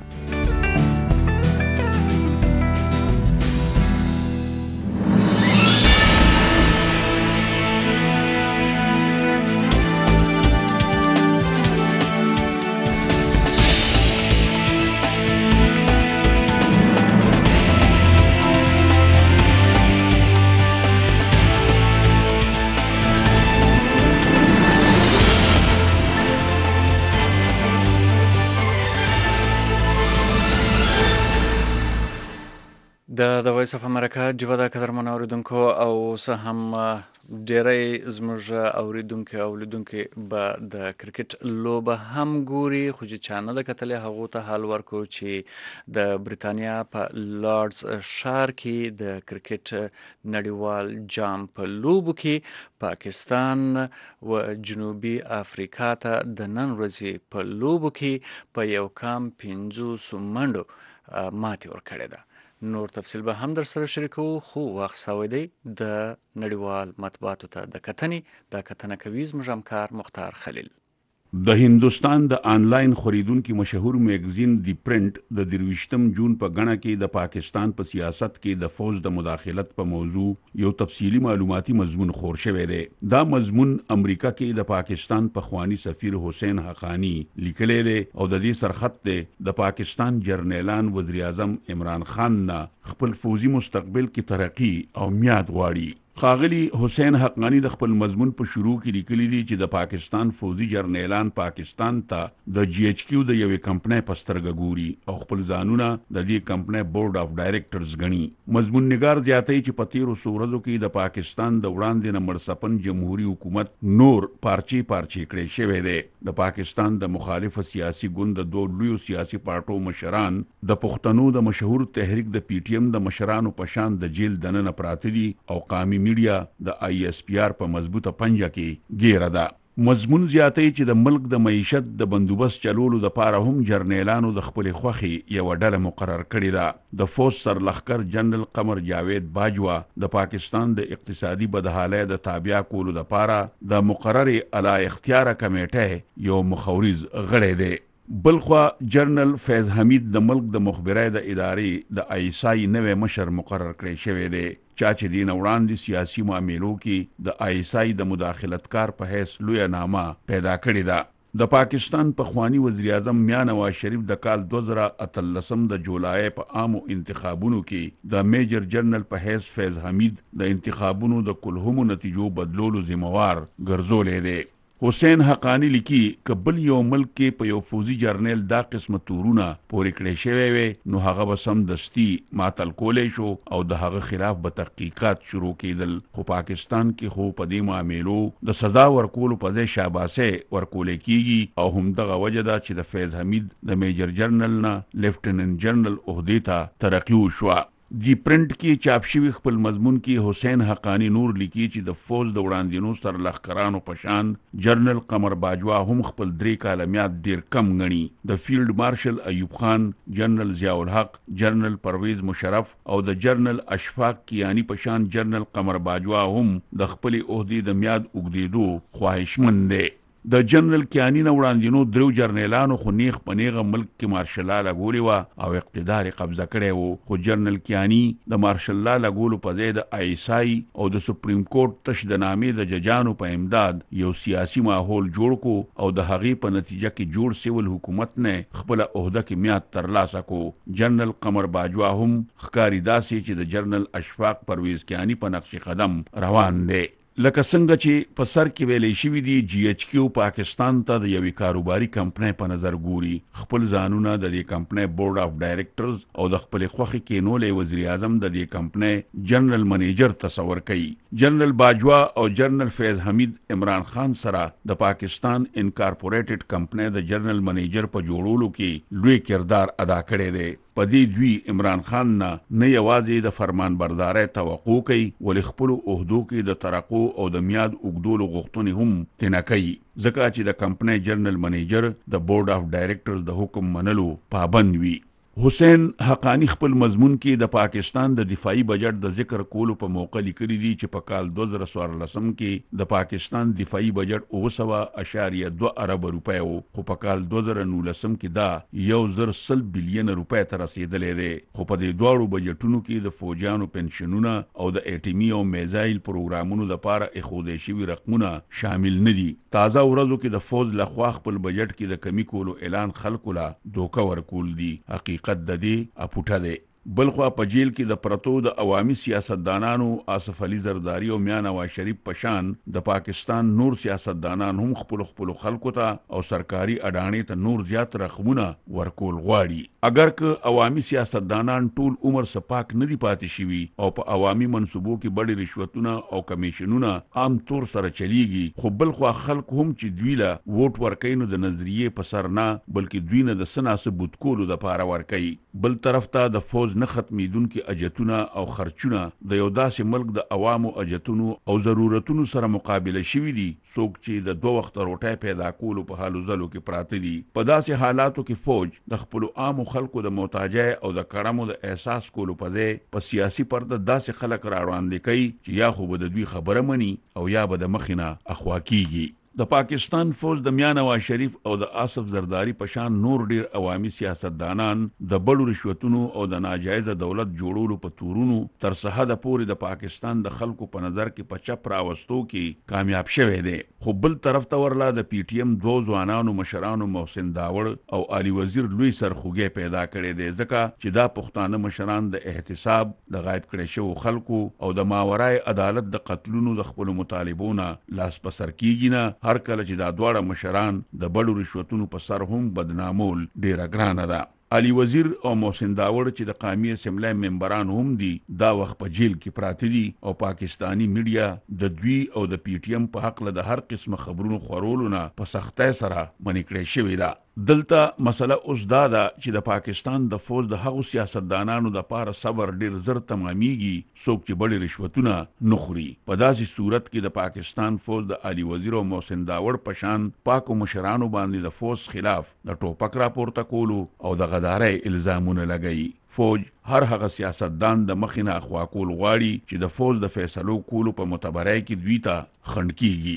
د وایس اف امریکا جوه د قدرمنو اوریدونکو او څه هم ډیری زموږ اوریدونکو او لیدونکو به د کرکټ لوبه هم ګوري، خو چې چا نه ده کتلې هغو ته حال ورکو چې د بریتانیا په لارډز ښار کې د کرکټ نړیوال جام په لوبو کې پاکستان و جنوبي افریقا ته د نن ورځې په لوبو کې په یو کام 50 منډو ماتې ورکړې ده. نور تفصیل به هم در سره شریکو، خو وخت سوی دی د نړیوال مطبوعاتو ته د کتنې دا کتنه کوي زموږ همکار مختار خلیل. د هندوستان د آنلاین خریدونکو مشهور میگزین دی پرنٹ د 23 جون په غاڼه کې د پاکستان په سیاست کې د فوج د مداخلت په موضوع یو تفصیلی معلوماتي مضمون خور شوی دی. دا مضمون امریکا کې د پاکستان پخوانی سفیر حسین حقانی لیکلی دی او د دې سرخط دی د پاکستان جرنیلان وزیر اعظم عمران خان نه خپل فوزي مستقبل کې ترقی او میاد غواړي. ښاغلي حسین حقانی د خپل مضمون په شروع کې لیکلي دي چې د پاکستان فوزي جرنیلان پاکستان ته د جی ایچ کیو د یوې کمپنۍ په سترګه ګوري او خپل ځانونه د دې کمپنۍ بورډ اف ډایرکټرز ګڼي. مضمون نګار زیاتوي چې په تیرو څو ورځو کې د پاکستان د وړاندې نه مړسپن جمهوریت حکومت نور پارچې کړی شوی دی. د پاکستان د مخالف سیاسي ګوند د دوه لویو سیاسي پارټو مشران د پښتنو د مشهور تحریک د پی ټی ایم د مشرانو په شان د جیل دننه پراته دي او قومي میډیا د آی ایس پی آر په مضبوطه پنجه کې ګیره ده. مضمون زیاتوي چې د ملک د معیشت د بندوبست چلولو دپاره هم جرنیلانو د خپلې خوښې یوه ډله مقرر کړې ده. د فوج سرلښکر جنرال قمر جاوید باجوا د پاکستان د اقتصادي بدحالۍ د تابع کولو دپاره د مقررې اعلی اختیاره کمیټې یو مخورز غړی دی. بلخوا جنرال فیض حمید د ملک د مخبرۍ د ادارې د آیسای نوی مشر مقرر کړی شوی دی. چا چې دین وړاندې سیاسي معاملو کې د آیسای د مداخلتکار په حیث لویه نامه پیدا کړې ده. د پاکستان پخوانی وزیر اعظم میاں نواز شریف د کال 2013 د جولای په عامو انتخابونو کې د میجر جنرال په حیث فیض حمید د انتخابونو د کلهمو نتیجو بدلولو ذمہوار ګرځولی دی. حسین حقانی لیکي که بل یو ملک کې په یو فوزي جرنیل دا قسمه تورونه پورې کړی شوی وي نو هغه به سمدستي ماتل کولی شو او د هغه خلاف به تحقیقات شروع کېدل. خو پاکستان کې خو په دې معاملو د سزا ورکولو په ځای شاباسۍ ورکولی کیږي او همدغه وجه ده چې د فیض حمید د میجر جنرال نه لیفټننټ جنرال عهدې ته ترقي وشوه. دی پرنٹ کې چاپ شوی خپل مضمون کې حسین حقانی نور لیکي چې د فوج د وړاندینو سرلښکرانو په شان جنرال قمر باجوا هم خپل 3 کاله میاد ډیر کم غني. د فیلډ مارشل ایوب خان، جنرال ضیاء الحق، جنرال پرویز مشرف او د جنرال اشفاق کیانی په شان جنرال قمر باجوا هم د خپل عہدې د میاد اوږدېدو خواهشمند دی. د جنرال کیانی نه وړاندینو درو جرنیلانو خو نیغ په نیغه ملک کې مارشل لا لګولې وه او اقتدار یې قبضه کړی و. خو جنرال کیانی د مارشل لا لګولو په ځای د آیسای او د سپریم کورټ تش د نامې د ججانو په امداد یو سیاسي ماحول جوړ کو او د هغې په نتیجه کې جوړ سیول حکومت نه خپله عهده کې میاد ترلاسه کو. جنرال قمر باجوا هم ښکاري داسې چې د جنرال اشفاق پرویز کیانی په نقش قدم روان دی. لکه څنګه چې په سر کې ویلې شوي دي جی ایچ کیو پاکستان ته د یوې کاروباري کمپنۍ په نظر ګوري. خپل ځانونه د دې کمپنۍ بورډ اف ډایرکټرز او د خپلې خوښې کینولی وزیر اعظم د دې کمپنۍ جنرال منیجر تصور کوي. جنرال باجوا او جنرال فیض حمید عمران خان سره د پاکستان انکارپوریټډ کمپنۍ د جنرال منیجر په جوړولو کې لوی کردار ادا کړی دی. په دې دوی عمران خان نه یوازې د فرمان بردارۍ توقع کوي ولې خپلو عهدو کې د ترقو او د میاد اوږدولو غوښتنې هم تېنه کوي، ځکه چې د کمپنۍ جنرال منیجر د بورډ اف ډایرکټرز د حکم منلو پابند وي. حسین حقانی خپل مضمون کې د پاکستان د دفاعي بجټ د ذکر کولو په موقع لیکلي دي چې په کال 2014 کې د پاکستان دفاعي بجټ 9.2 ارب روپۍ و، خو په کال 2019 کې دا 1.1 بلین روپۍ ته رسیدلی دی. خو په دې دواړو بجټونو کې د فوجیانو پنشنونه او د ایټمي او میزایل پروګرامونو لپاره ایښودی شوي رقمونه شامل نه دي. تازه ورځو کې د فوج لخوا خپل بجټ کې د کمی کولو اعلان خلکو له دوکه ورکول دي. حقیقت د دې اپوټه دی. بلخوا په جیل کې د پرتو د عوامي سیاستدانانو آصف علي زرداری او میاں نواز شریف پشان د پاکستان نور سیاستدانان هم خپل خلکو ته او سرکاري اډانې ته نور زیات رقمونه ورکول غواړي. اگر که عوامي سیاستدانان ټول عمر سپاک نه دي پاتې شوي او په عوامي منصوبو کې بډې رشوتونه او کمیشنونه عام طور سره چلیږي، خو بلخوا خلک هم چې دوی له ووټ ورکوي نو د نظریې په سر نه بلکې دوی نه د څه ناسه بوتکولو دپاره ورکوي. بل طرف ته د فوز نه ختمیدونکي اجتونه او خرچونه د یو داسې ملک د عوامو اجتونو او ضرورتونو سره مقابله شوي دي څوک چې د 2 وخته روټۍ پیدا کولو په حالو ځلو کې پراته دي. په داسې حالاتو کې فوج د خپلو عامو خلکو د محتاجۍ او د کړمو د احساس کولو په ځای په سیاسي پرده داسې خلک را وړاندې کوي چې یا خو به د دوی خبره مني او یا به د مخې نه اخوا کیږي. د پاکستان فوج د میاں نواز شریف او د آصف زرداری په شان نور ډیر عوامي سیاستدانان د بړو رشوتونو او د ناجایزه دولت جوړولو په تورونو تر سحده پورې د پاکستان د خلکو په نظر کې په چپ راوستو کې کامیاب شوی دی. خو بل طرف ته ورلا د پی ټی ایم 2 ځوانانو مشرانو محسن داوړ او علي وزیر لوی سرخوږی پیدا کړی دی ځکه چې دا پښتانه مشران د احتساب د غایب کړي شوو خلکو او د ماورای عدالت د قتلونو د خپل مطالبونه لاس په سر کیږي نه. هر کله چې دا دواړه مشران د بړو رشوتونو په سر هم بدنامول ډیره ګرانه ده. علي وزیر او محسن داوړ چې د قومي اسمبلی ممبران هم دي دا وخت په جیل کې پراته دي او پاکستانی میډیا د دوی او د پی ټی ایم په حق له هر قسمه خبرونو خورولو نه په سختۍ سره منع کړی شوې ده. دلته مسله اوس دا ده چې د پاکستان د فوج د هغو سیاستدانانو د پاره صبر ډیر زر تمامیږي څوک چې بړې رشوتونه نه خوري. په داسې صورت کې د پاکستان فوج د علي وزیر او محسن داوړ په شان پاکو مشرانو باندې د فوج خلاف د ټوپک راپورته کولو او د غدارۍ الزامونه لګوي. فوج هر هغه سیاستدان د مخې نه اخوا کول غواړي چې د فوج د فیصلو کولو په متبرۍ کې دوی ته خنډ کیږي.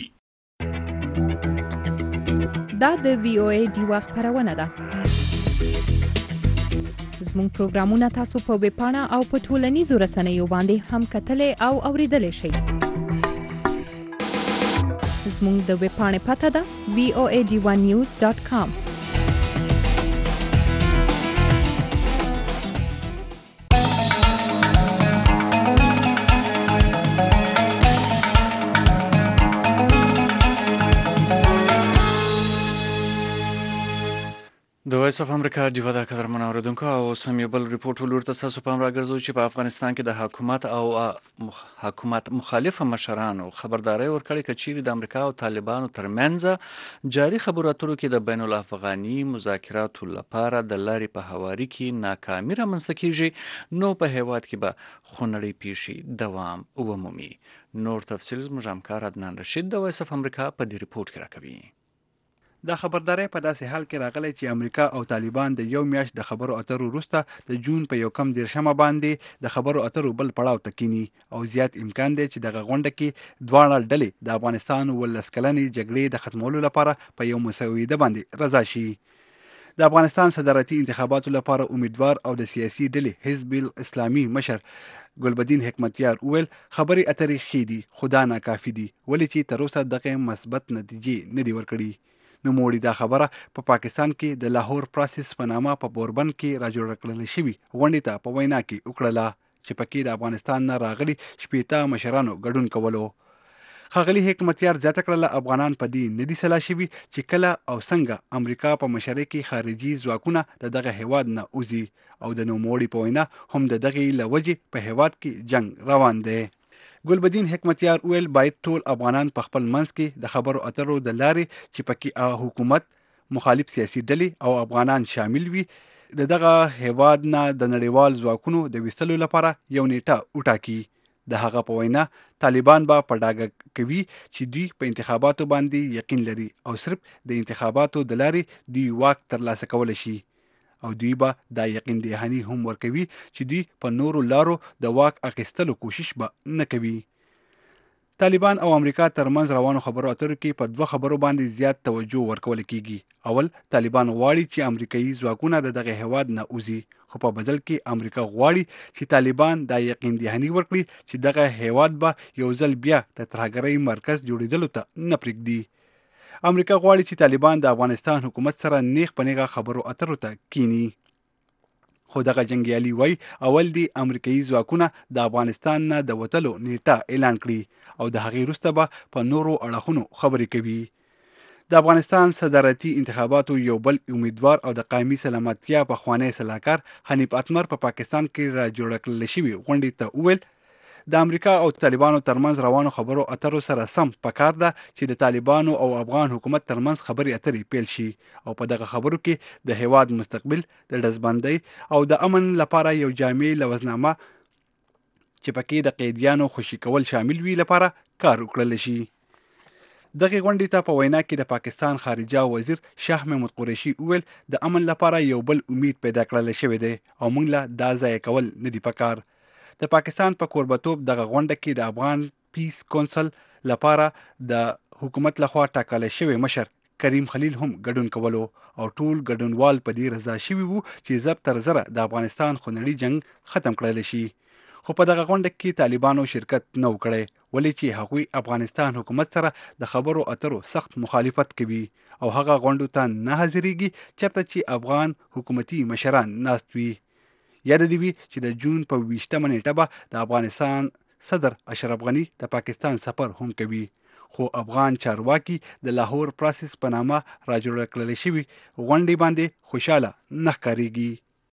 دا د وی او ای ډیوا خبرونه ده. زموږ پروګرامونه تاسو په ویب پاڼه او په ټولنیزو رسنیو باندې هم کتلای او اوریدلای شئ. زموږ د ویب پاڼې پته ده voad1news.com. د وایس اف امریکا ډیوا د قدرمن اوریدونکو او سم یو بل ریپورت ولورته تاسو په امر راګرځو چې په افغانستان کې د حکومت مخالفه مشرانو خبرداري ورکړې کچېری د امریکا او طالبانو ترمنځ جاري خبرو اترو کې د بین الافغاني مذاکراتو لپاره د لارې په هواري کې ناکامي رامنځته کیږي نو په هیواد کې به خونړۍ پیښې دوام ومومي. نور تفصیل زموږ همکار عدنان رشید د وایس اف امریکا په دې ریپورت کې راکوي. دا خبرداري په داسې حال کې راغلی چې امریکا او طالبان د یو میاشت د خبرو اترو وروسته د جون په 1 باندې د خبرو اترو بل پړاو ته کینی او زیات امکان دی چې دغه غونډه کې دواړه ډلې د افغانستان ولس کلنې جګړې د ختمولو لپاره په یو مسوده باندې رضا شي. د افغانستان صدارتي انتخاباتو لپاره امیدوار او د سیاسي ډلې حزب الاسلامي مشر ګلبدین حکمتیار وویل خبرې اترې ښې دي خو دا ناکافي دي ولې چې تر اوسه دغه مثبت نتیجې نه دي ورکړي. نوموړي دا خبره په پاکستان کې د لاهور پروسس په نامه په بوربن کې راجوړ کړل شوی غونډې ته په وینا کې وکړله چې پکې د افغانستان نه راغلي 18 مشرانو ګډون کولو. ښاغلي حکمتیار زیاته کړله افغانان په دې نه دي سلا شوي چې کله او څنګه امریکا په مشرۍ کې خارجي ځواکونه د دغه هیواد نه وځي او د نوموړي په وینا هم د دغې له وجې په هیواد کې جنگ روان دی. ګلبدین حکمتیار ویل باید ټول افغانان په خپل منځ کې د خبرو اترو د لارې چې پکې حکومت مخالف سیاسي ډلې او افغانان شامل وي د دغه هیواد نه د نړیوال ځواکونو د ویستلو لپاره یو نیټه وټاکي. د هغه په وینا طالبان به په ډاګه کوي چې دوی په انتخاباتو باندې یقین لري او صرف د انتخاباتو د لارې دوی واک ترلاسه کولی شي او دوی به دا یقین دهاني هم ورکوي چې دوی په نورو لارو د واک اخیستلو کوشش به نه کوي. طالبان او امریکا ترمنځ روانو خبرو اترو کې په 2 خبرو باندې زیات توجه ورکول کیږي. اول طالبان غواړي چې امریکایي ځواکونه د دغه هیواد نه وځي خو په بدل کې امریکا غواړي چې طالبان دا یقین دهاني ورکړي چې دغه هیواد به یو ځل بیا د ترهګرۍ مرکز جوړېدلو ته نه پرېږدي. امریکا غواړي چې طالبان د افغانستان حکومت سره نیغ په نیغه خبرو اترو ته کینی. خو دغه جنګیالي وایي اول دی امریکایي ځواکونه د افغانستان نه د وتلو نیټه اعلان کړي او د هغې وروسته به په نورو اړخونو خبرې کوي. د افغانستان صدارتي انتخاباتو یو بل امیدوار او د قومي سلامتیا پخوانی سلاکار حنیف اتمر په پاکستان کې را جوړه کړل شوې غونډې ته وویل د امریکا او طالبانو ترمنځ روانو خبرو اترو سره سم پکار ده چې د طالبانو او افغان حکومت ترمنځ خبرې اترې پیل شي او په دغه خبرو کې د هیواد مستقبل د ډزبندۍ او د امن لپاره یو جامع لوزنامه چې پکې د قیدیانو خوشي کول شامل وي لپاره کار وکړل شي. دغه غونډې ته په وینا کې د پاکستان خارجه وزیر شاه محمود قریشي وویل د امن لپاره یو بل امید پیدا کړل شوی دی او موږ له دا ځای کول نه دی پکار. د پاکستان په کوربتوب دغه غونډه کې د افغان پیس کونسل لپاره د حکومت لخوا ټاکل شوی مشر کریم خلیل هم ګډون کولو او ټول ګډونوال په دې رضا شوي وو چې زر تر زره د افغانستان خونړي جنگ ختم کړل شي. خو په دغه غونډه کې طالبانو شرکت نه وکړي ولې چې هغوی افغانستان حکومت سره د خبرو اترو سخت مخالفت کوي او هغه غونډو ته نه حاضرېږي چېرته چې افغان حکومتي مشران ناست وي. یاد دې وي چې د جون په 20مه نیټه به د افغانستان صدر اشرف غني د پاکستان سفر هم کوي خو افغان چارواکي د لاهور پروسس په نامه را جوړه کړل شوي غونډې باندې خوشاله نه ښکارېږي.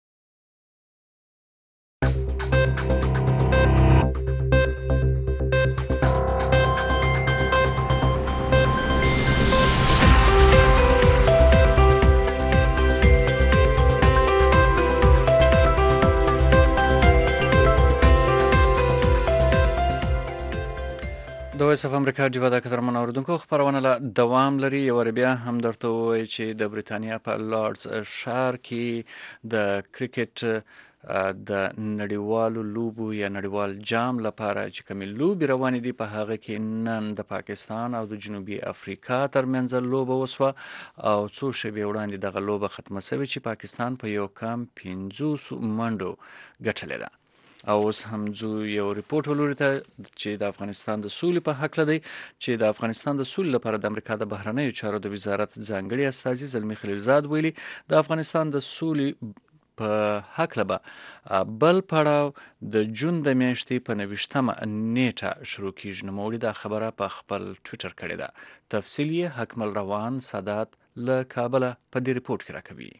د وایس اف امریکا ډیوه د قدرمن اوریدونکو خبرونه له دوام لري. یو بیا هم درته وایي چې د بریتانیا په لارډز ښار کې د کرکټ د نړیوالو لوبو یا نړیوال جام لپاره چې کومې لوبې روانې دي په هغه کې نن د پاکستان او د جنوبي افریقا ترمنځ لوبه وسوه او څو شېبې وړاندې دغه لوبه ختمه سوې چې پاکستان په یو کم 50 منډو ګټلې ده. او اوس هم ځو یو ریپورټ ولوري ته چې د افغانستان د سولې په حق لدی چې د افغانستان د سولې لپاره د امریکا د بهرنیو چارو د وزارت ځانګړي استازي زلمی خلیلزاد ویلي د افغانستان د سولې په حق لبه بل پړاو د جون د میاشتې په 29مه نیټه شروع کیږي. نوموړي دا خبره په خپل ټویټر کړې ده. تفصیل یې حکمل روان سادات له کابل په دې ریپورټ کې راکوي.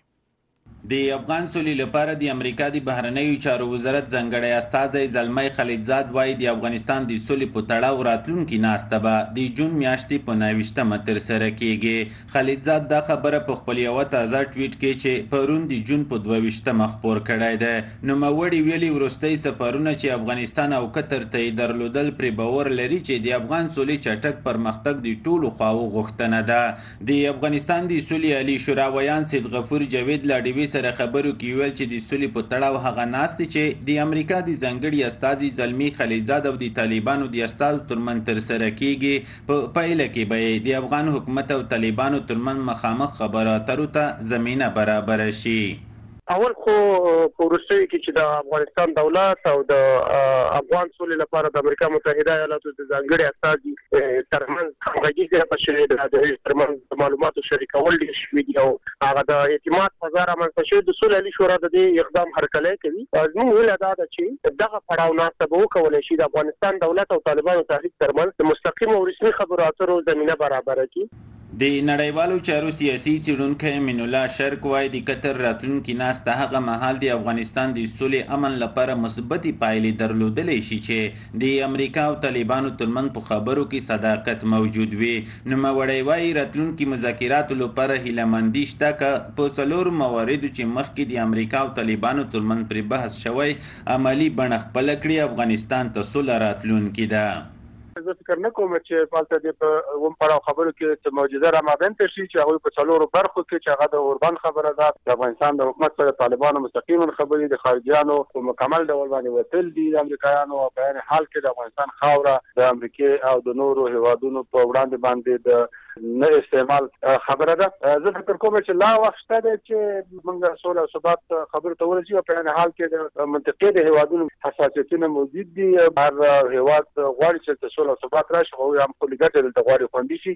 د افغان سولې لپاره د امریکا د بهرنیو چارو وزارت ځانګړی استازی زلمی خلیلزاد وایي د افغانستان د سولې په تړاو راتلونکي ناسته به د جون میاشتې په 29مه ترسره کیږي. خلیلزاد دا خبره په خپل یوه تازه ټویټ کې چې پرون د جون په 22مه خپور کړی دی. نوموړي ویلي وروستۍ سفرونه چې افغانستان او قطر ته یې درلودل پرې باور لري چې د افغان سولې چټک پرمختګ د ټولو خواو غوښتنه ده. د افغانستان د سولې عالي شورا ویان سید غفور جاوید لا ډیوي سره خبرو کې ویل چې د سولې په تړاو هغه ناستې چې د امریکا د ځانګړي استازي زلمی خلیلزاد او د طالبانو د استازو ترمنځ ترسره کیږي په پایله کې به د افغان حکومت او طالبانو ترمنځ مخامخ خبرو اترو ته زمینه برابر شي. اول خو په وروستیو کې چې د افغانستان دولت او د افغان سولې لپاره د امریکا متحده ایالاتو د ځانګړي استازي ترمنځ همغږي زیاته شوې ده. د هغوی ترمنځ معلوماتو شریکول ډېر شوي دي او هغه د اعتماد فضا رامنځته شوې. د سولې عالي شورا د دې اقدام هرکلی کوي. زموږ هیله دا ده چې دغه پړاو ناسته به وکولی شي د افغانستان دولت او طالبانو تحریک ترمنځ د مستقیم او رسمي خبرو اترو زمینه برابره کړي. د نړیوالو چارو سیاسي څېړونکی امین الله شرک وایي د قطر راتلونکي ناسته هغه مهال د افغانستان د سولې امن لپاره مثبتې پایلې درلودلی شي چې د امریکا او طالبانو ترمنځ په خبرو کې صداقت موجود وي. نوموړی وایي راتلونکي مذاکراتو لپاره هیلهمندي شته که په څلورو مواردو چې مخکې د امریکا او طالبانو ترمنځ پرې بحث شوی عملي بڼه خپله کړي افغانستان ته سوله راتلونکي ده. زه فکر نه کوم چې هلته د په اووم پړاو خبرو کې څه معجزه رامنځته شي چې هغوی په څلورو برخو کې چې هغه د اوربند خبره ده د افغانستان د حکومت سره طالبانو مستقیما خبرې د خارجیانو په مکمل ډول باندې وتل دي د امریکایانو او په عین حال کې د افغانستان خاوره د امریکې او د نورو هیوادونو په وړاندې باندې د نه استعمال خبره ده. زه فکر کوم چې لا وخت شته دی چې موږ سوله او ثبات خبرو ته ورسېږو. په عین حال کې د منطقې د هیوادونو حساسیتونه موجود دي. هر هیواد غواړي چې سوله ثبات راشي او هم خپل ګټې دلته غواړي خوندي شي.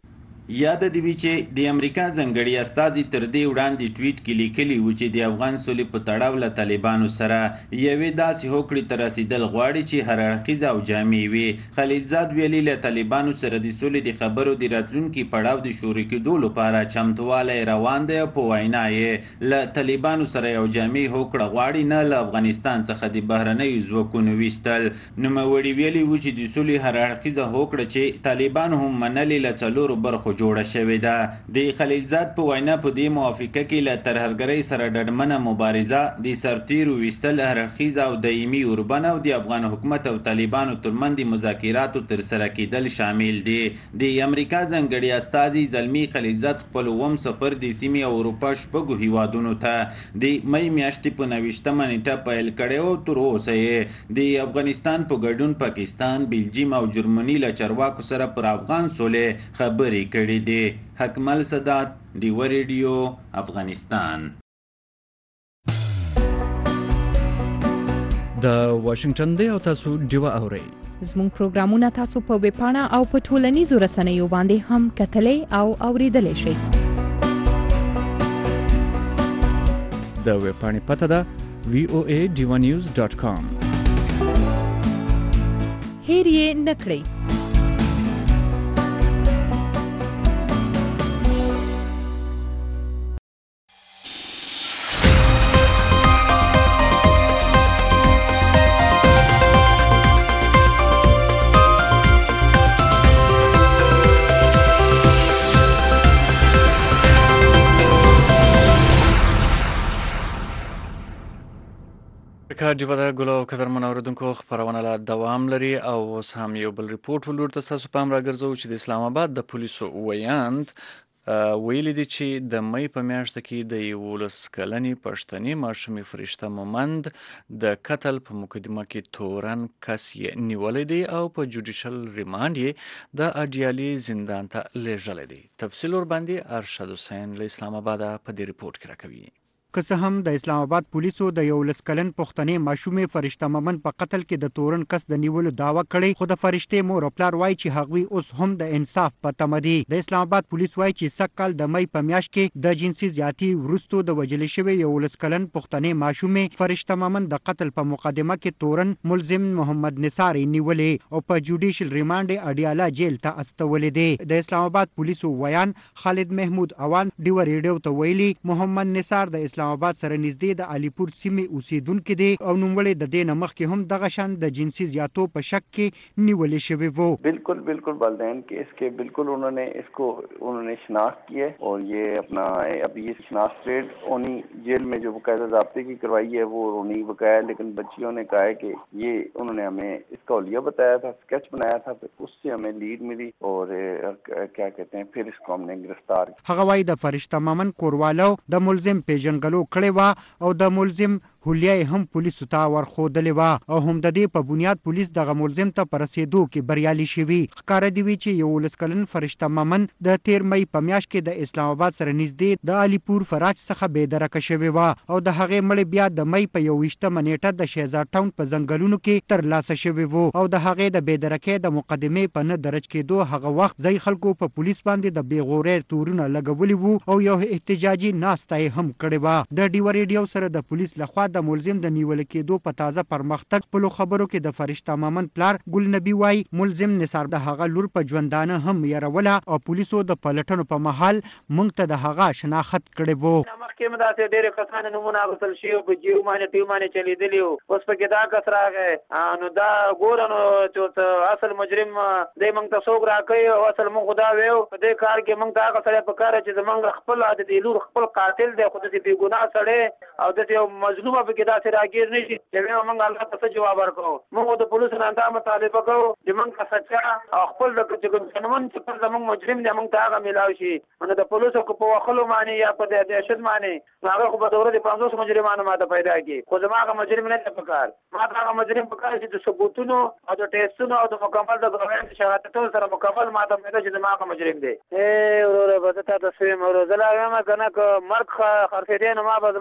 یاد دی وی چې د امریکا ځنګړي استازي تر دې وړاندې ټویټ کې لیکلي و چې د افغان سولې په تړاو له طالبانو سره یوې داسې هوکړې ته رسیدل غواړي چې هر اړخیزه او جامع وي. خلیلزاد ویلي له طالبانو سره د سولې د خبرو د راتلونکي پړاو د شروع کېدو لپاره چمتوالی روان دی. په وینا یې له طالبانو سره یو جامع هوکړه غواړي، نه له افغانستان څخه د بهرنیو ځواکونو ویستل. نوموړي ویلي و چې د سولې هر اړخیزه هوکړه چې طالبانو هم منلې له څلورو برخو جوړه شوې ده. د خلیلزاد په وینا په دې موافقه کې له ترهګرۍ سره ډډمنه مبارزه، د سرتیرو ویستل، هررخیزه او دایمي اوربند او د افغان حکومت او طالبانو ترمنځ د مذاکراتو ترسره کېدل شامل دي. د امریکا ځنګړي استازي زلمي خلیلزاد خپل اووم سفر د سیمې او اروپا شپږو هیوادونو ته د می میاشتې په 29مه نیټه پیل کړی او تر اوسه یې د افغانستان په ګډون پاکستان، بلجیم او جرمني له چارواکو سره پر افغان سولې خبرې کړي دي. حکمل صدات، ډیوه ریډیو، افغانستان. د واشنگټن دی او تاسو ډیوه اورئ. زموږ پروګرامونه تاسو په ویبپاڼه او په ټولنیزو رسنیو باندې هم کتلی او اوریدلی شئ. د ویبپاڼې پته ده voaDivanews.com. هیر یې نه کړئ. ډیوه د ګلو قدرمن اوریدونکو خپرونه لا دوام لري او اوس هم یو بل ریپورت ولور ته تاسو پام راګرځو چې د اسلام آباد د پولیسو ویاند ویلي دي چې د می په میاشت کې د 11 کلنې پښتني ماشومې فرشته مومند د قتل په مقدمه کې تورن کس یې نیولې دي او په جوډیشل ریماند یې د اډیالي زندان ته لیږلې دي. تفصیل ور باندې ارشد حسین له اسلام آباد په دې ریپورت کې راکوي. که څه هم د اسلام آباد پولیسو د 11 کلن پښتنې ماشومې فرشته مومند په قتل کې د تورن کس د نیولو دعوه کړې، خو د فرشتې مور او پلار وایي چې هغوی اوس هم د انصاف په تمه دي. د اسلام آباد پولیس وایي چې سږ کال د می په میاشت کې د جنسي زیاتي وروسته د وژلې شوې 11 کلن پښتنې ماشومې فرشته مومند د قتل په مقدمه کې تورن ملزم محمد نثار نیولې او په جوډیشل ریماند اډیاله جیل ته استولې دي. د اسلام آباد پولیسو ویان خالد محمود اوان ډیوه ریډیو ته ویلي محمد نثار د اسلام آباد سره نږدې د علیپور سیمې اوسیدونکو دي او نوموړی د دې نه مخکې هم دغه شان د جنسي زیاتو په شک کې نیولې شوی وو. बिल्कुल वालिदैन के इसके बिल्कुल उन्होंने शिनाख्त की है और ये अपना अभी ये शिनाख्त रेट उन्हीं जेल में जो बाकायदा ज़ाब्ते की करवाई है वो उन्हीं बकाया, लेकिन बच्चियों ने कहा है कि ये उन्होंने हमें इसका औलिया बताया था, स्केच बनाया था, फिर उससे हमें लीड मिली और क्या कहते हैं फिर इसको हमने गिरफ्तार. هغه وايي د فرشته مومند کوروالو د ملزم پیژنګلو کړی و او د ملزم هولیه هم پولیسو ته ورښودلې وه او هم د دې په بنیاد پولیس دغه ملزم ته په رسېدو کې بریالي شوي. ښکاره دي وي چې 11 کلن فرشته مومند د تیر می په میاشت کې د اسلام آباد سره نږدې د علیپور فراج څخه بېدرکه شوې وه او د هغې مړی بیا د می په 21مه نیټه د شهزاد ټاون په ځنګلونو کې ترلاسه شوی وو او د هغې د بېدرکۍ د مقدمې په نه درج کېدو هغه وخت ځایي خلکو په پولیس باندې د بېغورۍ تورونه لګولي وو او یو احتجاجي ناسته یې هم کړې وه. د ډیوه ریډیو سره د پولیس لخوا د ملزم د نیول کېدو په تازه پرمختګ خپلو خبرو کې د فرشته مومند پلار ګل نبی وایي ملزم نثار د هغه لور په ژوندانه هم یروله او پولیسو د پلټنو په مهال موږ ته د هغه شناخت کړی وو. مخکې هم داسې ډېرې کسانو نومونه اخیستل شوي په جیو باندې ټیو باندې چلېدلي وو، اوس پکې دا کس راغی نو دا ګوره نو چې اصل مجرم دی موږ ته څوک راکوي او اصل موږ خو دا ویو په دې کار کې موږ ته هغه سړی په کار چې زموږ خپل د دې لور خپل قاتل دی خو داسې بېګناه سړی او داسې یو مظلومه پکې داسې راګیر نه شي چې بیا موږ الله ته څه جواب ورکوو. موږ د پولیسو نه دا مطالبه کوو چې موږ ته سچا او خپل د قانون چې کوم زموږ مجرم دی موږ ته هغه میلاو شي. نو د پولیسو په وښلو باندې یا په دهشت باندې هغه خو به د ورځې 50 مجرمانو ماته پیدا کړي، خو زما هغه مجرم نه دی په کار. ما ته هغه مجرم په کار چې د ثبوتونو او د ټیسټونو او د مکمل د ګواهیانو شهادتونو سره مکمل ماته پیدا چې زما هغه مجرم دی. وروره به زه تا ته څه وایم وروره زه لا وایم که نه که مرګ خرڅېدی نو ما به زما کور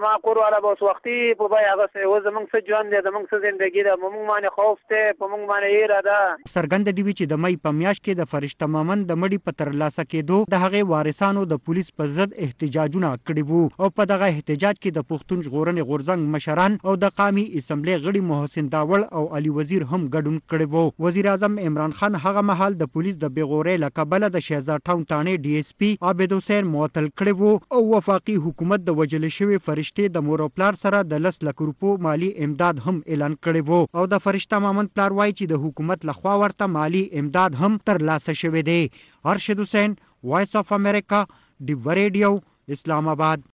والا به اوس وختي په بای هغه څه و زمونږ څه ژوند دی زمونږ څه زندګي ده په موږ باندې خوف دی په موږ باندې یېره ده. څرګنده دي چې د مۍ په میاشت کې د فرشته مامن د مړي په ترلاسه کېدو د هغې وارثانو د پولیس په ضد احتجاجونه کړي وو او په دغه احتجاج کې د پښتون ژغورنې غورځنګ مشران او د قامي اسمبلی غړي محسن داوړ او علي وزیر هم ګډون کړی وو. وزیر اعظم عمران خان هغه مهال د پولیس د بېغورۍ له کبله د شهزاد ټاون تانې ډي اس پي عابد حسین معطل کړی وو او وفاقي حکومت د وژل شوې فرشتې د مور او پلار سره د 10 لک روپو مالی امداد هم اعلان کړی وو او د فرشته مامن پلار وایي چې د حکومت لخوا ورته مالی امداد هم ترلاسه شوی دی. ارشد حسین، وایس اف امریکا، ډیو ریډیو، اسلام آباد.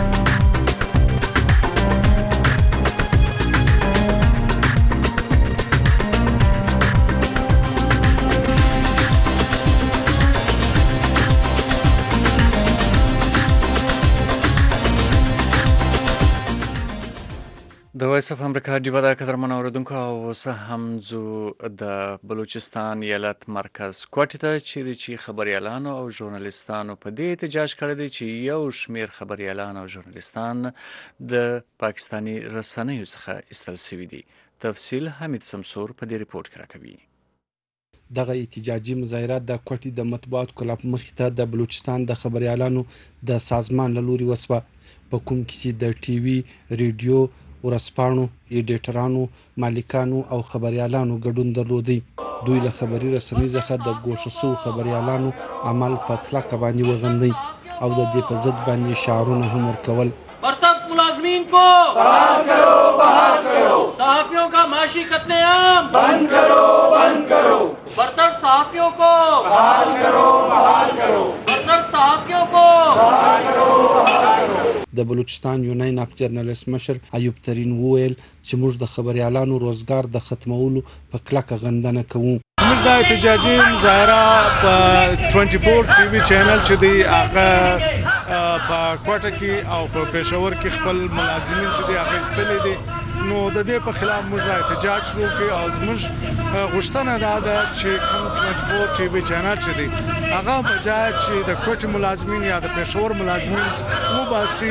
د وایس اف امریکا ډیوه د قدرمنو اوریدونکو او اوس هم ځو د بلوچستان ایالت مرکز کوټې ته چیرې چې خبریالانو او ژورنالیستانو په دې احتجاج کړی دی چې یو شمیر خبریالان او ژورنالیستان د پاکستاني رسنیو څخه ایستل شوي دي. تفصیل حمید سمسور په دې ریپورت کې راکوي. دغه احتجاجي مظاهره د کوټې د مطبوعاتو کلب مخې ته د بلوچستان د خبریالانو د سازمان له لوري وسوه، په کوم کې چې د ټي وي، ریډیو، ورسپاڼو، ایډیټرانو، مالکانو او خبریالانو ګډون درلودی. دوی له خبري رسنۍ څخه د ګوښه شوو خبریالانو عمل په کلکه باندې وغندي او د دې په ضد باندې شعارونه هم ورکول. برطرف ملازمین کو بحال کرو، بحال کرو. صحافیوں کا معاشی قتل عام بند کرو، بند کرو. برطرف صحافیوں کو بحال کرو، بحال کرو. برطرف صحافیوں کو بحال کرو، بحال کرو. د بلوچستان یونین اف جرنالست مشر ایوب ترین وویل چې موږ د خبریالانو روزګار د ختمولو په کلکه غندنه کوو. موږ د احتجاجي مظاهره په 24 ټي وي چینل چې دی هغه په کوټه کې او په پېښور کې خپل ملازمین چې دی هغه ایستلي دي، نو د دې په خلاف موږ د احتجاج شروع کړو او زموږ غوښتنه دا ده چې کوم 24 ټي وي چینل چې دی هغه بجای چې د کوټې ملازمین یا د پېښور ملازمین وباسي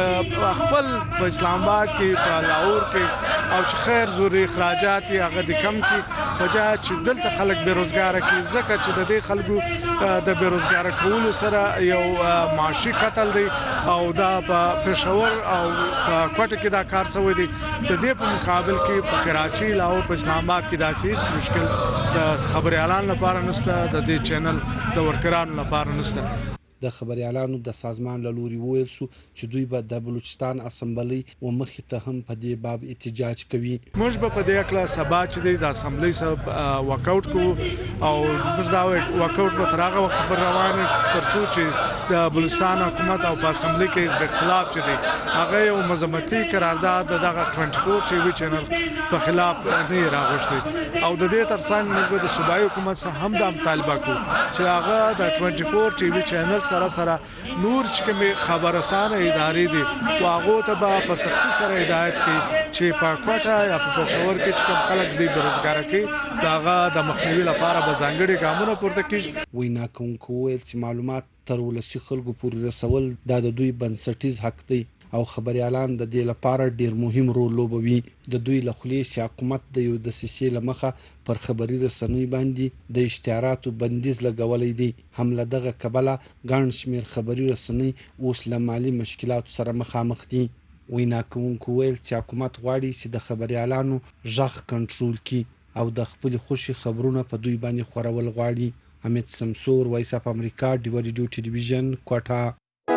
خپل په اسلام آباد کې په لاهور کې او چې خیر زوري اخراجات یې هغه د کم کې بجای چې دلته خلک بیروزګاره کړي، ځکه چې د دې خلکو د بیروزګاره کولو سره یو معاشي قتل دی او دا په پېښور او په کوټه کې دا کار شوی دی. د دې په مقابل کې په کراچي، لاهور، په اسلام آباد کې داسې هیڅ مشکل د خبریالانو لپاره نشته، د دې چینل د ورکرانو لپاره نشته. د خبریالانو د سازمان له لوري وویل سو چې دوی به د بلوچستان اسمبلی و مخې ته هم په دې باب احتجاج کوي. موږ به په دې اکلا سبا چې د اسمبلی سره واکاوټ کوو او موږ دا واکاوټ به تر هغه وخت پر روان ترڅو چې د بلوچستان حکومت او په اسمبلی کې حزب اختلاف چې دی هغه یو مذمتي قرارداد دغه 24 ټي وي چینل په خلاف نه راغوښتي او د دې ترڅنګ موږ به د صوبایي حکومت څخه هم د مطالبه کوو چې هغه د 24 ټي وي چینل سره سره نور چې کوم خبرسانه ادارې دي واغو ته په سختي سره هدایت کوي چې په کوټه یا په پېښور کې چې کوم خلک دی بیروزګاره کوي داغه د مخنیوي لپاره به ځانګړي ګامونه پورته کیږي. وینا کوونکو ویل چې معلومات تر ولسي خلکو پورې رسول د دوی بنسټیز حق دی او خبریالان د دې لپاره ډیر مهم رول لوبوي. د دوی له خولې چې حکومت د یو دسیسې له مخه پر خبري رسنۍ باندې د اشتهاراتو بندیز لګولی دی. هم له دغه کبله ګڼ شمېر خبري رسنۍ اوس له مالي مشکلاتو سره مخامخ دي. وینا کوونکو ویل چې حکومت غواړي چې د خبریالانو غږ کنټرول کړي او د خپل خوشي خبرونه په دوی باندې خورول غواړي. حمید سمسور، وایس اف امریکا، ډیو ریډیو ټلویزیون، کوټه.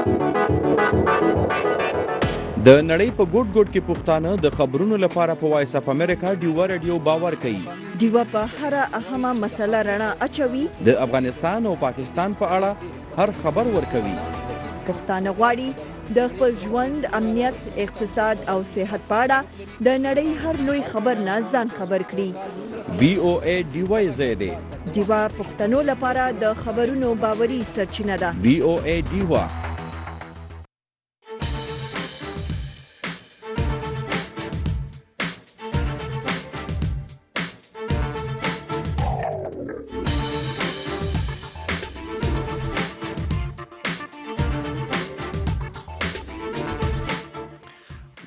د نړۍ په ګوټ ګوټ کې پښتانه د خبرونو لپاره په وایس اف امریکا ډیو ریډیو باور کوي. ډیو په هر اهمه مسله رڼا اچوي. د افغانستان او پاکستان په اړه هر خبر ورکوي. پښتانه غواړي د خپل ژوند، امنیت، اقتصاد او صحت په اړه د نړۍ هر لوی خبر نه ځان خبر کړي. VOA ډیو زیاده ډیو پښتنو لپاره د خبرونو باوري سرچینه ده. VOA ډیو.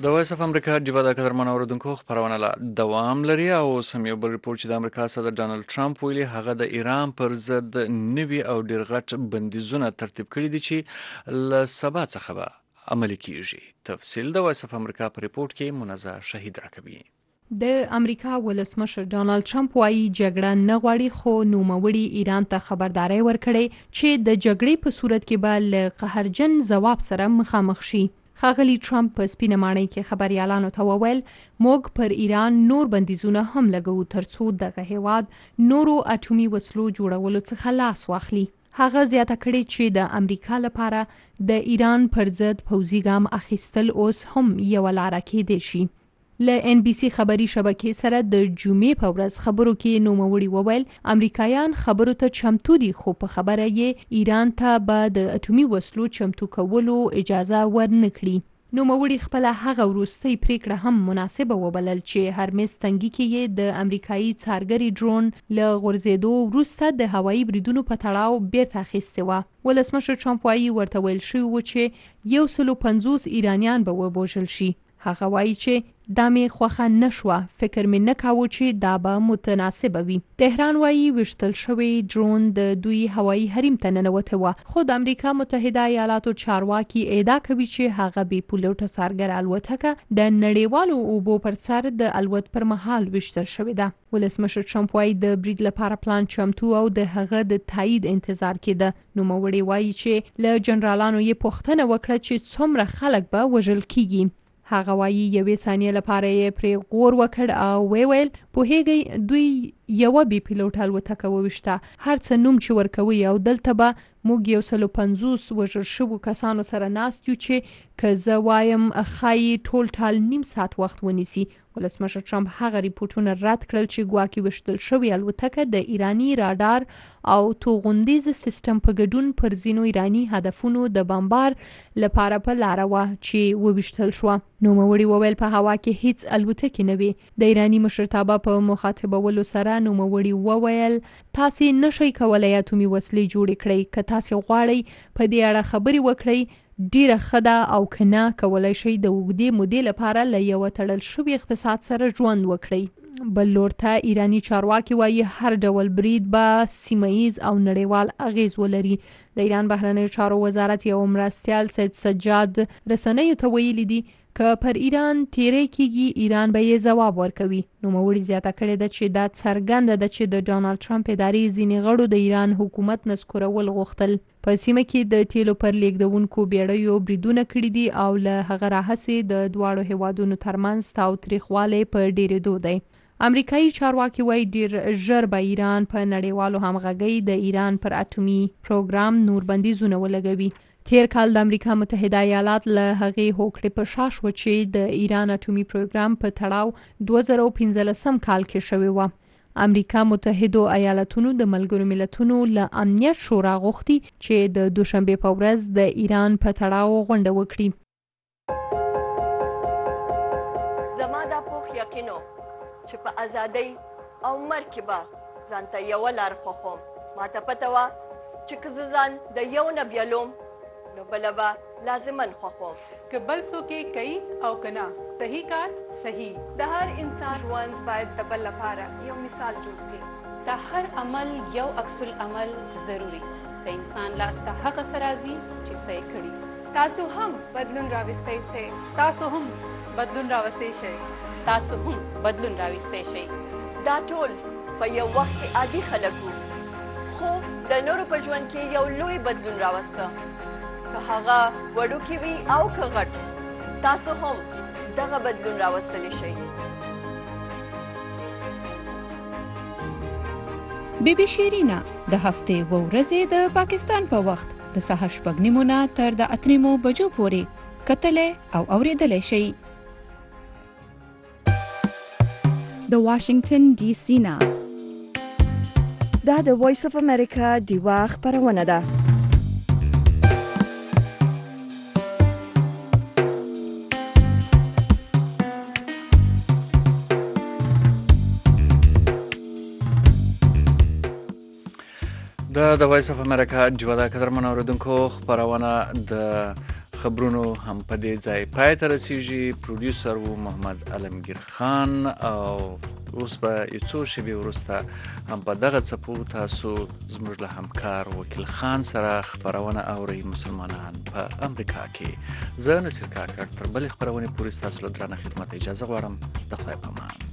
د وایس اف امریکا ډیوا د قدرمن اوریدونکو خبرونه لا دوام لري او سم یو بل ریپورت چې د امریکا صدر ډانلډ ټرمپ ویلي هغه د ایران پر ضد نوي او ډیر غټ بندیزونه ترتیب کړي دي چې ل سبا څخه به عملي کیږي. تفصیل د وایس اف امریکا په ریپورت کې منزه شهید راکوي. د امریکا ولسمشر ډانلډ ټرمپ وايي جګړه نه غواړي خو نوموړي ایران ته خبرداري ورکړي چې د جګړې په صورت کې به له قهرجن ځواب سره مخامخ شي. ښاغلي ټرمپ په سپینه ماڼۍ کې خبريالانو ته وویل موږ پر ایران نور بندیزونه هم لګو ترڅو دغه هیواد نورو اټومي وسلو جوړولو څخه لاس واخلي. هغه زیاته کړې چې د امریکا لپاره د ایران پر ضد پوځي ګام اخیستل اوس هم یو لاره کېدای شي. له ان بي سي خبري شبکې سره د جمعې په ورځ خبرو کې نوموړي وویل امریکایان خبرو ته چمتو دي خو په خبره یې ایران ته به د اټومي وسلو چمتو کولو اجازه ورنکړي. نوموړي خپل هغه وروستۍ پریکړه هم مناسبه وبلل چې هرمز تنګي کې د امریکایي څارګري ډرون له غورځېدو وروسته د هوایي بریدونو په تړاو بیرته اخیستې وه. ولسمشر ټرمپ وايي ورته ویل شوي و چې 150 ایرانیان به وبوژل شي. هغه وایي چې دا مې خوښه نشوه فکر مې نه کاوه چې دا به متناسبه وي. تهران وایي وشتل شوی ډرون د دوی هوایي حریم ته ننوته و خو د امریکا متحده ایالاتو چارواکي ادعا کوي چې هغه بې پولوټه څارګر الوتکه د نړیوالو اوبو پر سر د الوت پر مهال وشتل شوې ده. ولسمشر ټرمپ وایي د برید لپاره پلان چمتو او د هغه د تایید انتظار کېده. نوموړي وایي چې له جنرالانو یې پوښتنه وکړه چې څومره خلک به وژل کیږي. هغه وایي یوې ثانیې لپاره یې پرې غور وکړ او ویل پوهیږئ دوی یو بې پیلوټ الوتکه وویشته هر څه نوم چې ورکوي او دلته به موږ 150 وژل شوو کسانو سره ناست یو چې که زه وایم ښایي ټول ټال نیم ساعت وخت ونیسي. ولسمشر ټرمپ هغه ریپورتونه رد کړل چې ګواکې وشتل شوې الوتکه د ایرانی رادار او توغندیز سیستم په ګډون پر ځینو ایرانی هدفونو د بمبار لپاره په لاره وه چې وویشتل شوه. نوموړي وویل په هوا کې هیڅ الوتکې نه وي. د ایرانی مشرتابه په مخاطبولو سره نوموړي وویل تاسې نشئ کولی اټومي وسلې جوړې کړئ که تاسې غواړئ په دې اړه خبرې وکړئ ډیره خدا او کنه کولای شي د وګړي مودې لپاره له یو تړل شوی اقتصاد سره ژوند وکړي. بل لور ته ایرانی چارواکي وایي هر ډول برید به سیمه‌ایز او نړیوال اغیز ولري. د ایران بهرنیو چارو وزارت یو مرستیال سید سجاد رسنیو ته ویلي دي که پر ایران تیری کیږي ایران به یې ځواب ورکوي. نوموړي زیاته کړې ده چې دا څرګنده ده چې د ډانلډ ټرمپ ادارې ځینې غړو د ایران حکومت نسکورول غوښتل. په سیمه کې د تیلو پر لیږدونکو بیړیو بریدونه کړي دي او له هغه راهیسې د دواړو هیوادونو ترمنځ تاوتریخوالی په ډیرېدو دی. امریکایي چارواکي وایي ډیر ژر به ایران په نړیوالو همغږۍ د ایران پر اټومي پروګرام نور بندیزونه ولګوي. تیر کال د امریکا متحده ایالات له هغې هوکړې په شا شوه چې د ایران اټومي پروګرام په تړاو 2015 کال کې شوی و. امریکا متحده ایالاتونو د ملګرو ملتونو له امنیت شورا غوښتي چې د دوشنبه په ورځ د ایران په تړاو غونډه وکړي. زما دا پوخ یقینو چې په ازادۍ او مرګ کې به ځانته یوه لار خوښوم. ماته پته وه چې که زه ځان د یو نه بیلوم نو بله به لازمن خوښوم. که بل څوک یې کوي او که نه صحیح کار صحیح. د هر انسان ژوند باید د بل لپاره یو مثال جوړ شي. د هر عمل یو عکس العمل ضروري. د انسان لاس ته هغه څه راځي چې څه یې کړي. تاسو هم بدلون راوستی شئ. تاسو هم بدلون راوستی شئ. تاسو هم بدلون راوستی شئ. دا ټول په یو وخت کې عادي خلک وو خو د نورو په ژوند کې یو لوی بدلون راوسته. که هغه وړوکی وي او که غټ تاسو هم دغه بدلون راوستلی شئ. بی بی شیرینا د هفتې و ورځې د پاکستان په وخت د سهار 6:30 نه تر د 8:30 بجو پورې کتلې او اوریدلې شئ. د واشنگټن ډي سي نه دا د وایس اف امریکا ډیوا خبرونه ده. د وایس اف امریکا ډیوا د قدرمن اوریدونکو خبرونه د خبرونو هم په دې ځای پای ته رسیږي. پروډیوسر و محمد علمگیر خان او اوس به یو څو شېبې وروسته هم په دغه څپو تاسو زموږ له همکار وکیل خان سره خپرونه اورئ مسلمانان په امریکا کې. زه نصیر کاکړ تر بلې خپرونې پورې ستاسو له درانه خدمت اجازه غواړم. د خدای په امان.